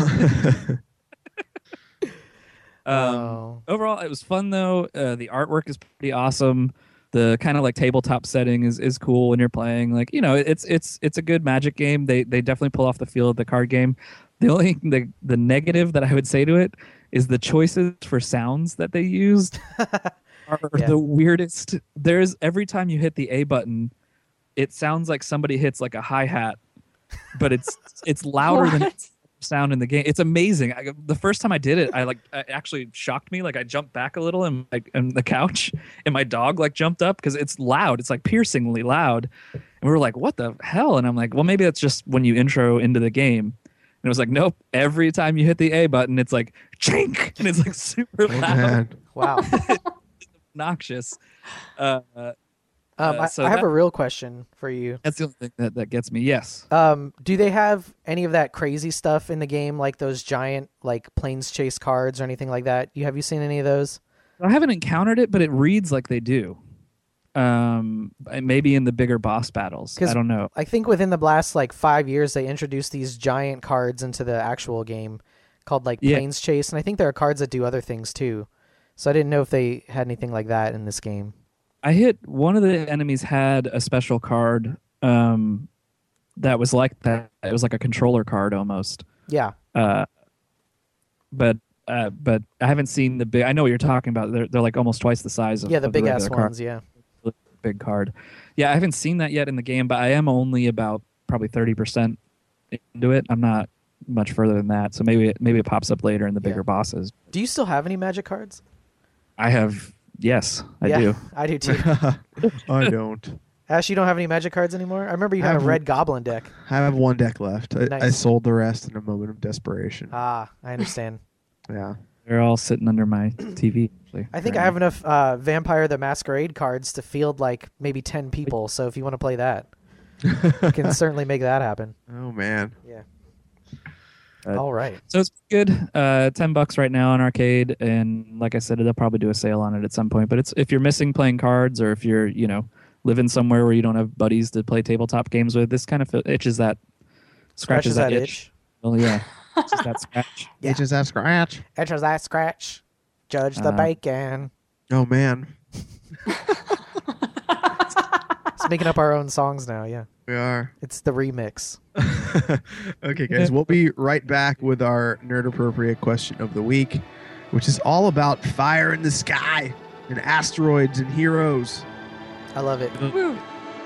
Um, Oh. Overall, it was fun though. Uh, the artwork is pretty awesome. The kind of like tabletop setting is, is cool when you're playing. Like you know, it's it's it's a good Magic game. They they definitely pull off the feel of the card game. The only the the negative that I would say to it is the choices for sounds that they used are Yeah. the weirdest. There's every time you hit the A button, it sounds like somebody hits like a hi hat, but it's it's louder than What? sound in the game. It's amazing. I, the first time I did it, I like it actually shocked me. Like I jumped back a little and like on the couch, and my dog like jumped up because it's loud. It's like piercingly loud, and we were like, "What the hell?" And I'm like, "Well, maybe that's just when you intro into the game." And it was like, "Nope." Every time you hit the A button, it's like chink, and it's like super Oh, loud, man. Wow. obnoxious. Uh, uh, Um, Uh, I, so I have that- a real question for you. that's the only thing that, that gets me. Yes. Um, do they have any of that crazy stuff in the game, like those giant like planes chase cards or anything like that? You have you seen any of those? I haven't encountered it, but it reads like they do. Um, maybe in the bigger boss battles. 'Cause- I don't know. I think within the last like five years, they introduced these giant cards into the actual game called like Yeah. planes chase, and I think there are cards that do other things too. So I didn't know if they had anything like that in this game. I hit one of the enemies had a special card um, that was like that. It was like a controller card almost. Yeah. Uh, but uh, but I haven't seen the big. I know what you're talking about. They're they're like almost twice the size of Yeah, the of big ass regular card. ones. Yeah. Big card. Yeah, I haven't seen that yet in the game, but I am only about probably thirty percent into it. I'm not much further than that, so maybe it, maybe it pops up later in the bigger Yeah. bosses. Do you still have any magic cards? I have. Yes, I yeah, do. I do too. I don't. Ash, you don't have any magic cards anymore? I remember you I had a have- red goblin deck. I have one deck left. I, I Nice. sold the rest in a moment of desperation. Ah, I understand. Yeah. They're all sitting under my T V. Actually. I think I have enough uh, Vampire the Masquerade cards to field like maybe ten people. So if you want to play that, you can certainly make that happen. Oh man. Yeah. Uh, All right. So it's good. Uh, ten bucks right now on arcade, and like I said, they'll probably do a sale on it at some point. But it's if you're missing playing cards, or if you're you know living somewhere where you don't have buddies to play tabletop games with, this kind of itches that scratches, Scratches that itch. itch. Well, yeah, itches that scratch. Yeah. It just that scratch. Enters that scratch. Judge the Uh, bacon. Oh man. It's making up our own songs now. Yeah. We are. It's the remix. Okay, guys, we'll be right back with our nerd appropriate question of the week, which is all about fire in the sky and asteroids and heroes. I love it. Woo.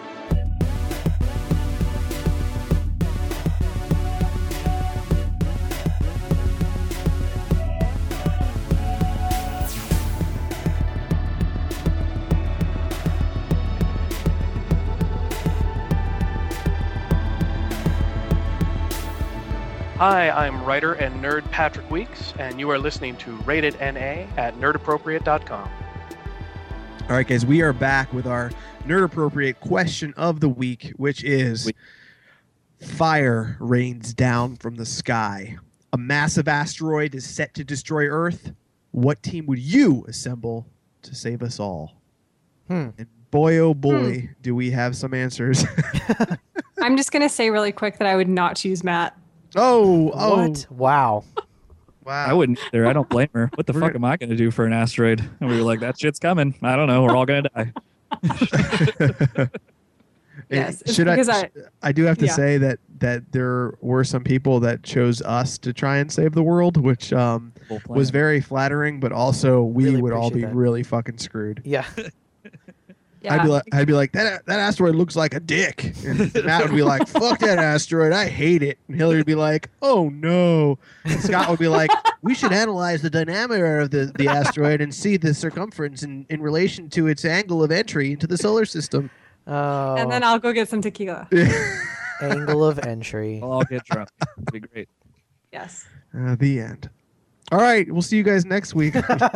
Hi, I'm writer and nerd Patrick Weeks, and you are listening to Rated N A at nerd appropriate dot com. All right, guys, we are back with our nerd appropriate question of the week, which is fire rains down from the sky. A massive asteroid is set to destroy Earth. What team would you assemble to save us all? Hmm. And boy, oh boy, do we have some answers. I'm just gonna say really quick that I would not choose Matt. oh, oh, What? Wow. wow. I wouldn't either. I don't blame her. What the We're fuck gonna- am I going to do for an asteroid? And we were like, that shit's coming. I don't know. We're all going to die. Yes, it's should I, because I- I do have to yeah. say that that there were some people that chose us to try and save the world, which um, Full plan. was very flattering, but also we Really would all be appreciate that. really fucking screwed. Yeah. Yeah. I'd be like, I'd be like that. That asteroid looks like a dick, and Matt would be like, "Fuck that asteroid, I hate it." And Hillary would be like, "Oh no." And Scott would be like, "We should analyze the diameter of the, the asteroid and see the circumference in, in relation to its angle of entry into the solar system." Oh. and then I'll go get some tequila. angle of entry. We'll all get drunk. It'd be great. Yes. Uh, the end. All right, we'll see you guys next week.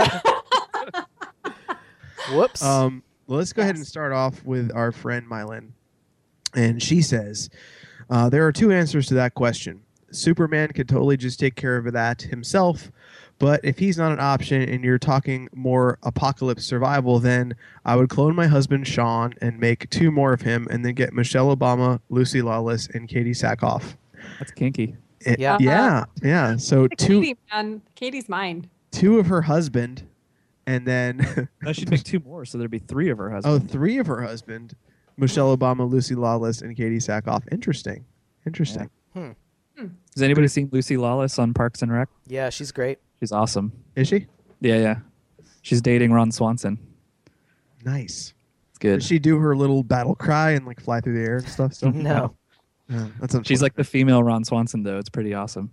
Whoops. Um, well, let's go ahead and Yes. start off with our friend Mylin. And she says, uh, there are two answers to that question. Superman could totally just take care of that himself, but if he's not an option and you're talking more apocalypse survival, then I would clone my husband Sean and make two more of him and then get Michelle Obama, Lucy Lawless, and Katie Sackhoff. That's kinky. It- Yeah. yeah, yeah. So two Katie, man. Katie's mine. two of her husband, and then No, she'd make two more, so there'd be three of her oh, husbands. three of her husband, Michelle Obama, Lucy Lawless, and Katie Sackhoff. Interesting. Interesting. Has anybody seen Lucy Lawless on Parks and Rec? yeah, she's great. She's awesome. Is she? Yeah, yeah. She's dating Ron Swanson. Nice. It's good. Does she do her little battle cry and like fly through the air and stuff? Still? No. Yeah, that's She's like the female Ron Swanson, though. It's pretty awesome.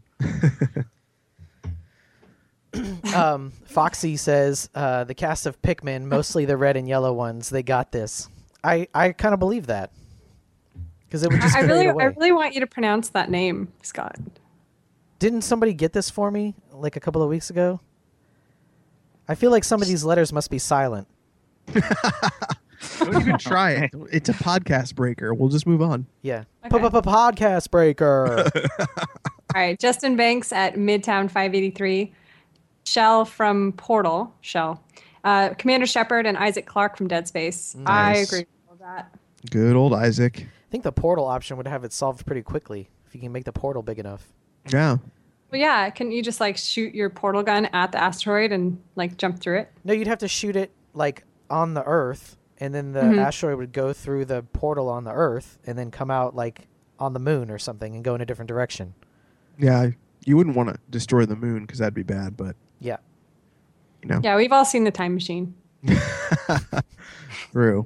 Um, Foxy says uh, the cast of Pikmin, mostly the red and yellow ones, they got this. I, I kind of believe that because it would just I, I fade really, away. I really want you to pronounce that name, Scott. Didn't somebody get this for me like a couple of weeks ago? I feel like some of these letters must be silent. Don't even try it. It's a podcast breaker. We'll just move on. Yeah. Okay. Podcast breaker. All right, Justin Banks at Midtown five eighty-three. Shell from Portal. Shell. Uh, Commander Shepard and Isaac Clarke from Dead Space. I Nice. agree with all that. Good old Isaac. I think the portal option would have it solved pretty quickly if you can make the portal big enough. Yeah. Well, yeah, can you just like shoot your portal gun at the asteroid and like jump through it? No, you'd have to shoot it like on the Earth, and then the Mhm. asteroid would go through the portal on the Earth, and then come out like on the moon or something and go in a different direction. Yeah. You wouldn't want to destroy the moon because that'd be bad, but Yeah. You know. Yeah, we've all seen the Time Machine. True.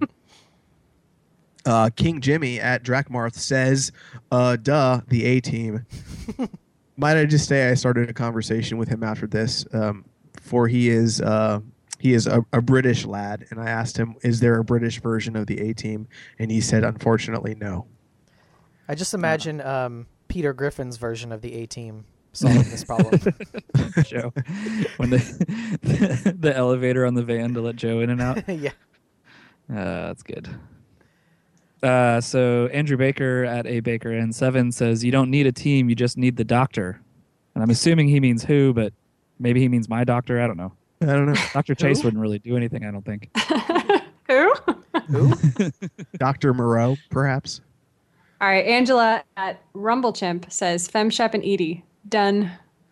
Uh, King Jimmy at Drakmarth says, uh, duh, the A-Team. Might I just say I started a conversation with him after this, um, for he is uh, he is a, a British lad, and I asked him, is there a British version of the A-Team? And he said, unfortunately, no. I just imagine um, Peter Griffin's version of the A-Team solving this problem. Joe, when the the elevator on the van to let Joe in and out. Yeah. Uh, that's good. Uh, so Andrew Baker at A Baker N seven says, you don't need a team, you just need the doctor. And I'm assuming he means who, but maybe he means my doctor. I don't know. I don't know. Doctor Chase wouldn't really do anything, I don't think. Who? Who? Doctor Moreau, perhaps? All right, Angela at Rumblechimp says FemShep and Edie. Done.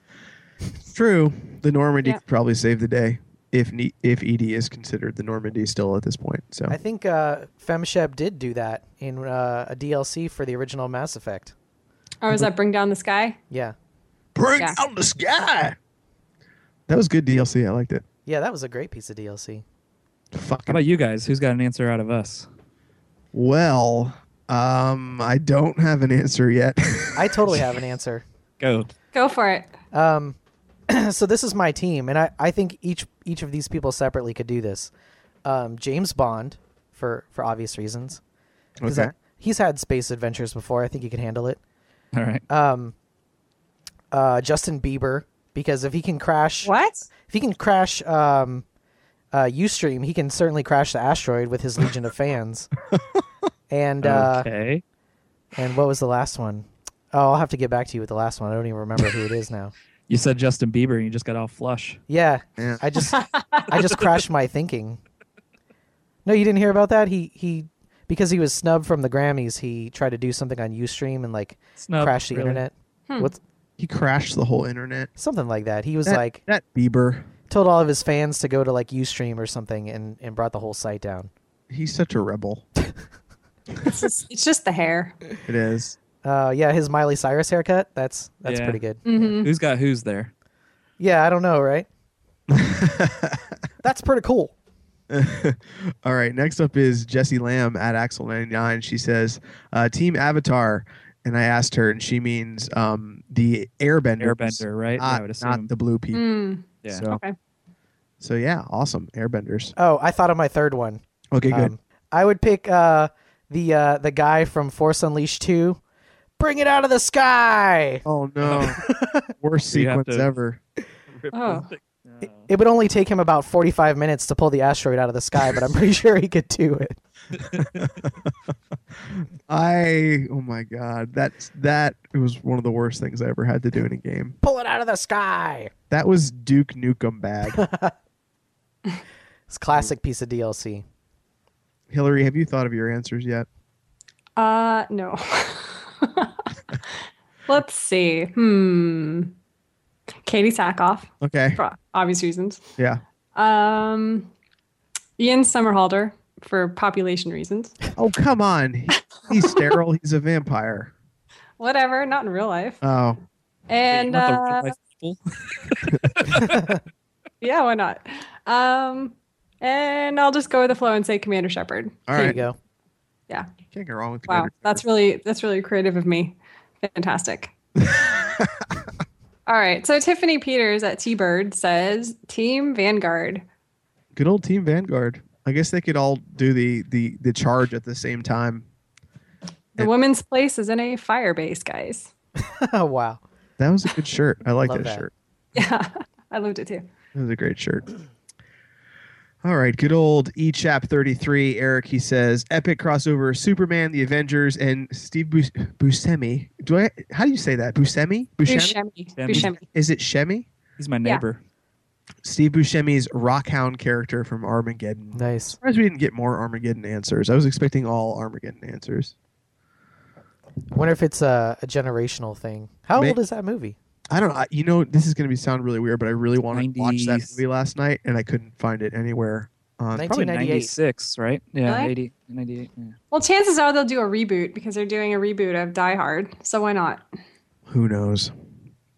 True. The Normandy Yeah. could probably save the day if ne- if Edie is considered the Normandy still at this point. So I think uh, FemShep did do that in uh, a D L C for the original Mass Effect. Or was that Bring Down the Sky? Yeah. bring Yeah. out the sky. That was good D L C. I liked it. Yeah, that was a great piece of D L C. How Fucking about you guys? Who's got an answer out of us? well. Um, I don't have an answer yet. I totally have an answer. Go. Go for it. Um, so this is my team, and I, I think each each of these people separately could do this. Um, James Bond, for, for obvious reasons. 'Cause Okay. I- he's had space adventures before. I think he can handle it. All right. Um, uh, Justin Bieber, because if he can crash, What? if he can crash um, uh, Ustream, he can certainly crash the asteroid with his legion of fans. And uh, Okay. and what was the last one? Oh, I'll have to get back to you with the last one. I don't even remember who it is now. You said Justin Bieber and you just got all flush. Yeah, Yeah. I just I just crashed my thinking. No, you didn't hear about that? He he because he was snubbed from the Grammys, he tried to do something on Ustream and like Snub, crash the really? internet. Hmm. What's He crashed the whole internet. something like that. He was That, like that Bieber. told all of his fans to go to like Ustream or something and, and brought the whole site down. He's such a rebel. It's just, it's just the hair. It is. Uh yeah, his Miley Cyrus haircut, that's that's Yeah. pretty good. Mm-hmm. Who's got who's there? Yeah, I don't know, right? That's pretty cool. All right. Next up is Jessie Lamb at Axel ninety-nine. She says, uh, Team Avatar. And I asked her, and she means um, the Airbender. Airbender, right? Not, I would assume. not the blue people. Mm. Yeah. So, Okay. so, yeah, awesome. Airbenders. Oh, I thought of my third one. Okay, good. Um, I would pick uh, the uh, the guy from Force Unleashed two. Bring it out of the sky. Oh, no. Worst So you have sequence to- ever. Oh. It, it would only take him about forty-five minutes to pull the asteroid out of the sky, but I'm pretty sure he could do it. I, oh my God. That's, that was one of the worst things I ever had to do in a game. Pull it out of the sky. That was Duke Nukem bad. It's a classic piece of D L C. Hillary, have you thought of your answers yet? Uh, no. Let's see. Hmm. Katie Sackhoff, Okay. for obvious reasons. Yeah. Um, Ian Somerhalder, for population reasons. Oh, come on. He- He's sterile. He's a vampire. Whatever, not in real life. Oh, And Not the uh, real life people? yeah, why not? Um, and I'll just go with the flow and say Commander Shepard. all There right. you go. Yeah. Can't go wrong with Wow, Commander that's really that's really creative of me. Fantastic. All right, so Tiffany Peters at T-Bird says Team Vanguard. Good old Team Vanguard. I guess they could all do the the the charge at the same time. The And- woman's place is in a fire base, guys. Oh, wow. That was a good shirt. I like Love that that. shirt. Yeah, I loved it too. That was a great shirt. All right, good old eChap thirty-three. Eric, he says, epic crossover: Superman, the Avengers, and Steve Bus- Buscemi. Do I? How do you say that? Buscemi? Buscemi? Buscemi. Buscemi. Buscemi. Is it Shemi? He's my Yeah. neighbor. Steve Buscemi's Rockhound character from Armageddon. Nice. Surprised we didn't get more Armageddon answers. I was expecting all Armageddon answers. I wonder if it's a, a generational thing. How May- old is that movie? I don't know. I- You know, this is going to be sound really weird, but I really wanted to watch that nineties. movie last night, and I couldn't find it anywhere. On, Nineteen- Probably ninety-eight. ninety-six, right? Yeah, Really? eighty, ninety-eight. Yeah. Well, chances are they'll do a reboot because they're doing a reboot of Die Hard. So why not? who knows?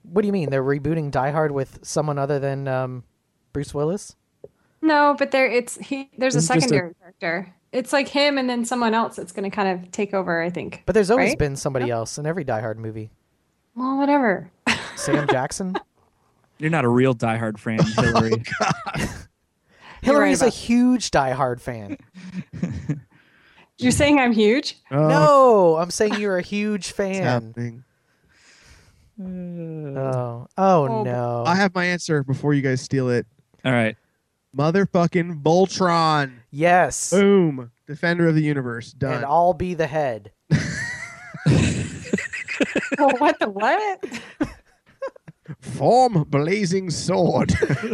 What do you mean? They're rebooting Die Hard with someone other than um, Bruce Willis? No, but there it's he. There's a This is just a- secondary character. It's like him and then someone else that's going to kind of take over. I think. But there's always Right? been somebody else in every Die Hard movie. Well, whatever. Sam Jackson. You're not a real diehard fan, Hillary. Hillary's right a about- huge Die Hard fan. You're saying I'm huge? Oh, No, I'm saying you're a huge it's fan. happening. Oh, oh Oh, no. I have my answer before you guys steal it. All right. Motherfucking Voltron. Yes. Boom. Defender of the universe. Done. And I'll be the head. Oh, what the what? Form blazing sword.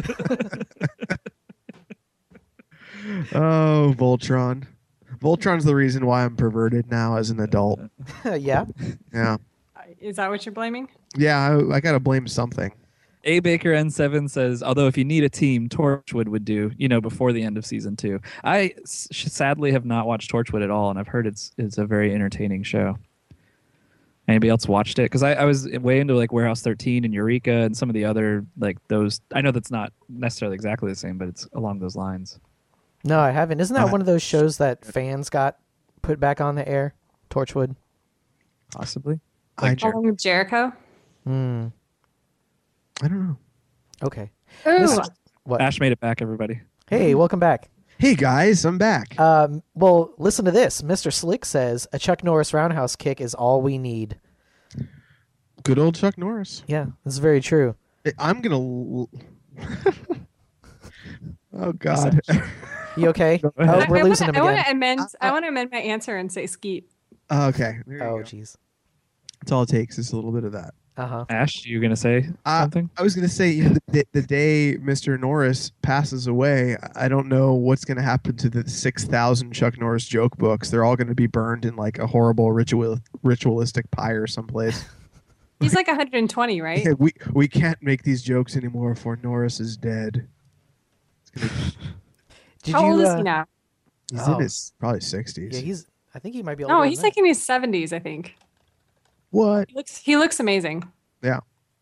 Oh, Voltron. Voltron's the reason why I'm perverted now as an adult. Yeah. Yeah. Is that what you're blaming? Yeah, I, I got to blame something. A Baker N seven says, although if you need a team, Torchwood would do, you know, before the end of season two. I s- sadly have not watched Torchwood at all, and I've heard it's it's a very entertaining show. Anybody else watched it? Because I, I was way into like Warehouse thirteen and Eureka and some of the other, like those. I know that's not necessarily exactly the same, but it's along those lines. No, I haven't. Isn't that Uh, one of those shows that fans got put back on the air? Torchwood. Possibly. I, Along with Jericho? Hmm. I don't know. Okay. Ooh, This- what? Ash made it back, everybody. Hey, welcome back. Hey, guys, I'm back. Um, well, listen to this. Mister Slick says a Chuck Norris roundhouse kick is all we need. Good old Chuck Norris. Yeah, this is very true. I'm going to... Oh, God. You okay? Go ahead. Oh, I- we're I losing wanna, him I again. want to amend. Uh, I want to amend my answer and say Skeet. Okay. There you Oh, go. jeez. That's all it takes is a little bit of that. Uh huh. Ash, you going to say Uh, something? I was going to say, you know, the, the day Mister Norris passes away, I don't know what's going to happen to the six thousand Chuck Norris joke books. They're all going to be burned in like a horrible ritual ritualistic pyre someplace. He's like one hundred twenty, right? Yeah, we we can't make these jokes anymore for Norris is dead. It's gonna, Did How you? old is uh, he now? he's Oh. in his probably sixties. Yeah, he's. I think he might be. older No, than he's that. like in his seventies, I think. What? He looks. He looks amazing. Yeah.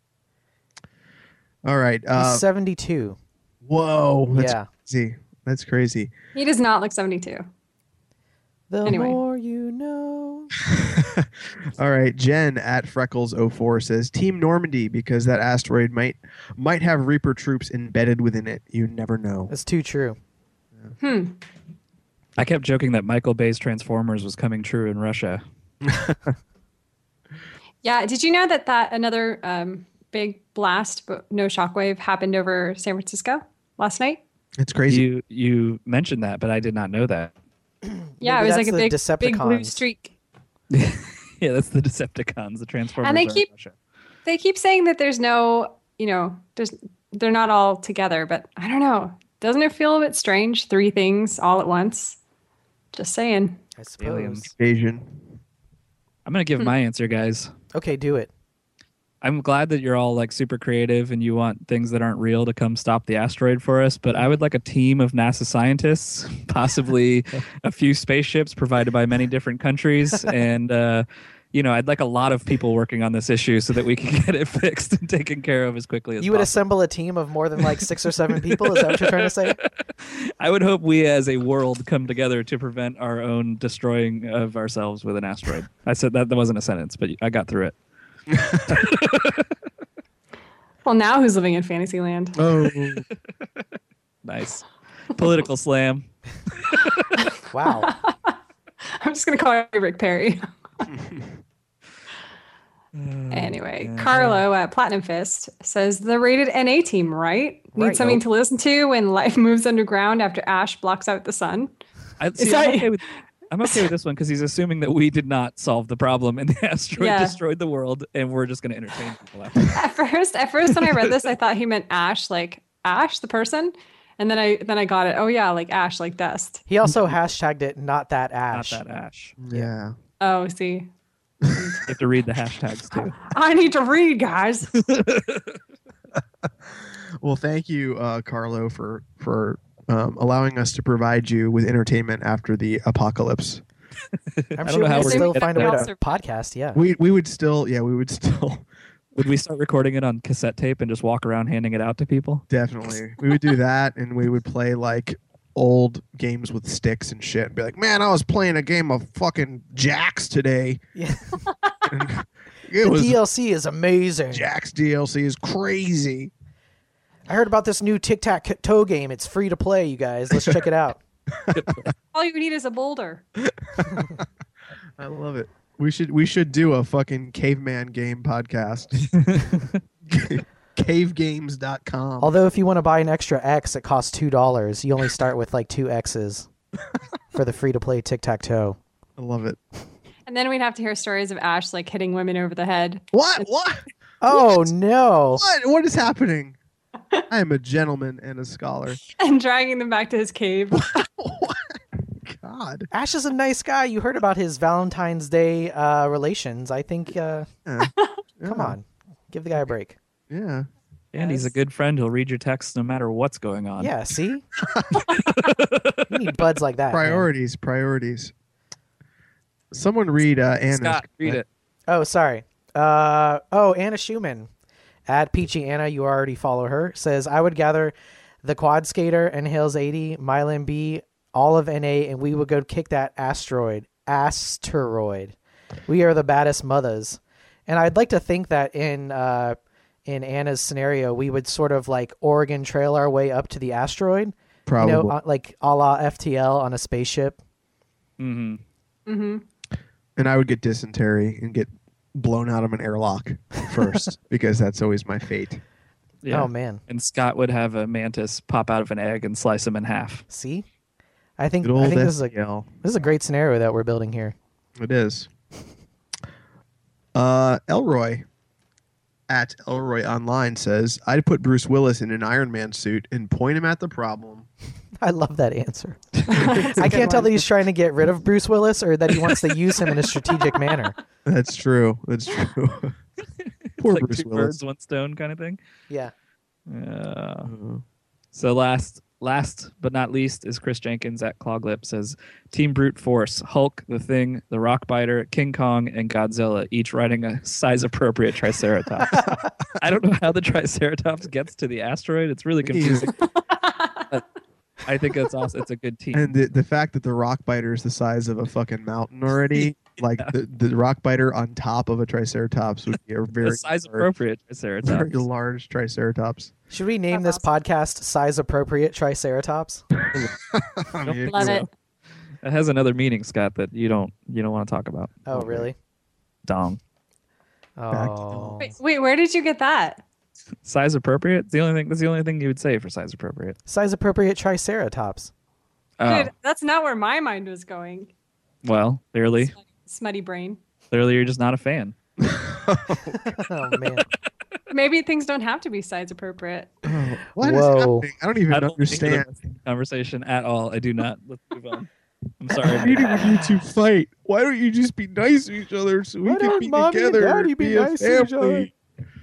All right. He's Uh, seventy-two. whoa. That's Yeah. crazy. That's crazy. He does not look seventy-two. The anyway. more you know. All right, Jen at Freckles oh four says Team Normandy because that asteroid might might have Reaper troops embedded within it. You never know. That's too true. Hmm. I kept joking that Michael Bay's Transformers was coming true in Russia. Yeah. Did you know that that another um, big blast, but no shockwave, happened over San Francisco last night? It's crazy. You you mentioned that, but I did not know that. Yeah, Maybe it was like a that's big, the big blue Decepticons. streak. Yeah, that's the Decepticons, the Transformers. And they are in keep- Russia. They keep saying that there's no, you know, there's they're not all together, but I don't know. Doesn't it feel a bit strange? Three things all at once. Just saying. I suppose. Aliens. Invasion. I'm gonna give my answer, guys. Okay, do it. I'm glad that you're all like super creative and you want things that aren't real to come stop the asteroid for us, but I would like a team of NASA scientists, possibly a few spaceships provided by many different countries, and uh, you know, I'd like a lot of people working on this issue so that we can get it fixed and taken care of as quickly as You would possible. assemble a team of more than like six or seven people. Is that what you're trying to say? I would hope we as a world come together to prevent our own destroying of ourselves with an asteroid. I said that that wasn't a sentence, but I got through it. Well, now who's living in Fantasyland? Oh, Nice. Political slam. Wow. I'm just gonna call you Rick Perry. Anyway, Carlo at Platinum Fist says the rated N A team, right? Need Right. something to listen to when life moves underground after Ash blocks out the sun. I, see, that- I'm, okay with, I'm okay with this one because he's assuming that we did not solve the problem and the asteroid Yeah. destroyed the world and we're just going to entertain people after that. At first, at first when I read this, I thought he meant Ash, like Ash, the person. And then I then I got it. Oh yeah, like Ash, like dust. He also hashtagged it not that Ash. Not that Ash. yeah. Oh, see. You have to read the hashtags too. I need to read, guys. Well, thank you, uh, Carlo, for for um, allowing us to provide you with entertainment after the apocalypse. I'm don't sure know how we'll we're still gonna find a get way that. to podcast. Yeah. We we would still yeah we would still Would we start recording it on cassette tape and just walk around handing it out to people? Definitely. We would do that, and we would play like old games with sticks and shit and be like, man, I was playing a game of fucking Jax today. Yeah. And The it was D L C is amazing. Jax D L C is crazy. I heard about this new tic-tac-toe game. It's free to play, you guys. Let's check it out. All you need is a boulder. I love it. We should we should do a fucking caveman game podcast. cave games dot com. Although if you want to buy an extra X, it costs two dollars. You only start with like two X's for the free-to-play tic-tac-toe. I love it. And then we'd have to hear stories of Ash like hitting women over the head. What? What? Oh, What? no. What? What is happening? I am a gentleman and a scholar. And dragging them back to his cave. What? God. Ash is a nice guy. You heard about his Valentine's Day uh, relations. I think, uh, Yeah. come Yeah. on. Give the guy a break. Yeah. And he's a Yes. good friend. He'll read your texts no matter what's going on. Yeah, see? You need buds like that. man. Priorities. Priorities. Someone read uh, Anna's. Scott, read it. Oh, sorry. Uh, oh, Anna Schumann. At Peachy Anna, you already follow her, says, I would gather the Quad Skater and Hales eighty, Mylan B, all of N A, and we would go kick that asteroid. Asteroid. We are the baddest mothers. And I'd like to think that in uh, in Anna's scenario, we would sort of like Oregon Trail our way up to the asteroid. Probably. You know, uh, like a la F T L on a spaceship. Mm-hmm. Mm-hmm. And I would get dysentery and get blown out of an airlock first because that's always my fate. Yeah. Oh, man. And Scott would have a mantis pop out of an egg and slice him in half. See? I think, Good I old think this is a S T L. this is a great scenario that we're building here. It is. Uh, Elroy at Elroy Online says, I'd put Bruce Willis in an Iron Man suit and point him at the problem. I love that answer. I can't tell that he's trying to get rid of Bruce Willis or that he wants to use him in a strategic manner. That's true. That's true. Poor like Bruce two Willis. birds, one stone kind of thing. Yeah. Uh, Uh, so last, last but not least is Chris Jenkins at Cloglip says Team Brute Force, Hulk, the Thing, the Rockbiter, King Kong, and Godzilla, each riding a size-appropriate Triceratops. I don't know how the Triceratops gets to the asteroid. It's really confusing. But I think it's awesome. It's a good team. And the, the fact that the rock biter is the size of a fucking mountain already, like the, the rock biter on top of a triceratops would be a very a size large, appropriate Triceratops. very large triceratops. Should we name That's this podcast Size Appropriate Triceratops? I mean, Love So, it. It has another meaning, Scott, that you don't you don't want to talk about. Oh, really? Dong. Oh. Wait, wait, where did you get that? Size appropriate? The only thing that's the only thing you would say for size appropriate. Size Appropriate Triceratops. Oh, Dude, that's not where my mind was going. well, clearly, Smutty, smutty brain. clearly you're just not a fan. Oh, man. Maybe things don't have to be size appropriate. what is Whoa. happening? I don't even I don't understand. think of the conversation at all. I do not. Let's move on. I'm I sorry. hate it when you two fight. Why don't you just be nice to each other so we Why can don't be Mommy and together Daddy and be be a nice to each other? family?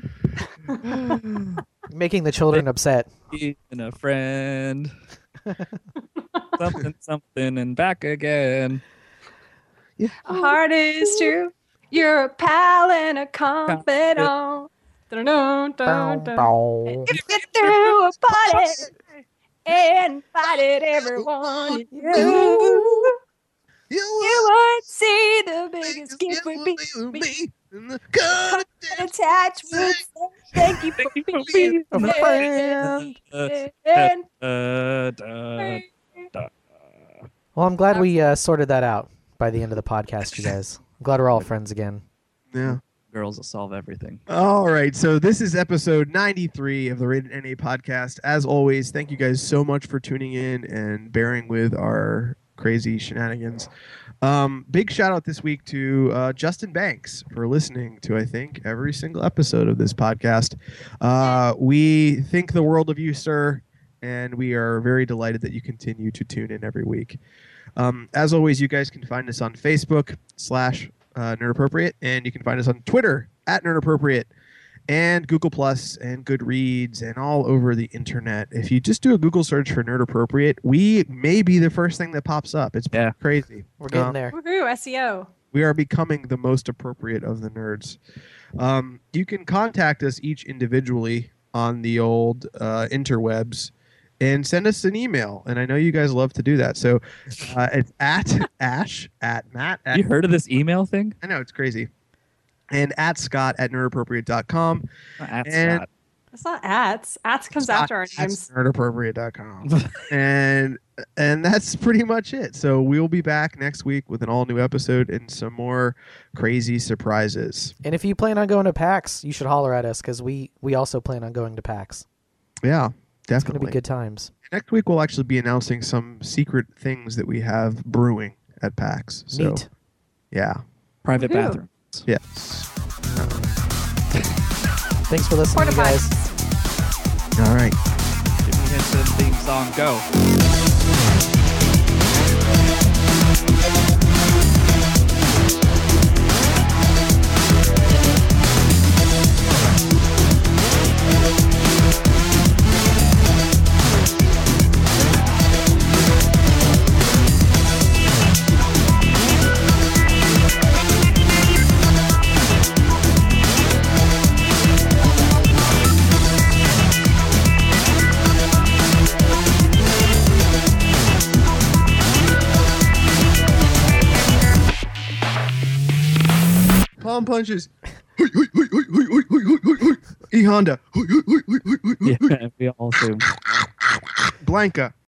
Making the children upset. And a friend. something, something, and back again. A heart is true. You're a pal and a confidant. Dun, dun, Bow, dun, dun. bow. If you threw a party and invited everyone, you, you would see the biggest gift would be me. Attached would say thank you for being A there. friend. And Uh, da, da. Well, I'm glad we uh, sorted that out by the end of the podcast, you guys. I'm glad we're all friends again. Yeah. Girls will solve everything. All right, so this is episode ninety-three of the Rated N A podcast. As always, thank you guys so much for tuning in and bearing with our crazy shenanigans. Um, big shout out this week to uh, Justin Banks for listening to, I think, every single episode of this podcast. Uh, we think the world of you, sir, and we are very delighted that you continue to tune in every week. Um, as always, you guys can find us on Facebook slash uh, Nerd Appropriate, and you can find us on Twitter at Nerd Appropriate, and Google Plus and Goodreads and all over the internet. If you just do a Google search for Nerd Appropriate, we may be the first thing that pops up. It's Yeah. crazy. We're getting Um, there. woohoo, S E O. We are becoming the most appropriate of the nerds. Um, you can contact us each individually on the old uh, interwebs and send us an email. And I know you guys love to do that. So uh, it's at Ash, at Matt. At, You heard of this email thing? I know, it's crazy. And at Scott at nerdappropriate dot com. At And- Scott. It's not ats. Ats comes Scott after our at names. nerdappropriate dot com. and and that's pretty much it. So we'll be back next week with an all new episode and some more crazy surprises. And if you plan on going to PAX, you should holler at us because we, we also plan on going to PAX. Yeah, It's going to definitely. be good times. Next week we'll actually be announcing some secret things that we have brewing at PAX. So Neat. yeah. Private Woohoo. bathroom. Yes. Thanks for listening, Porta you guys. potties. All right. Give me hints to the theme song. Go. Palm punches. E Honda. Yeah, we all assume. Blanca.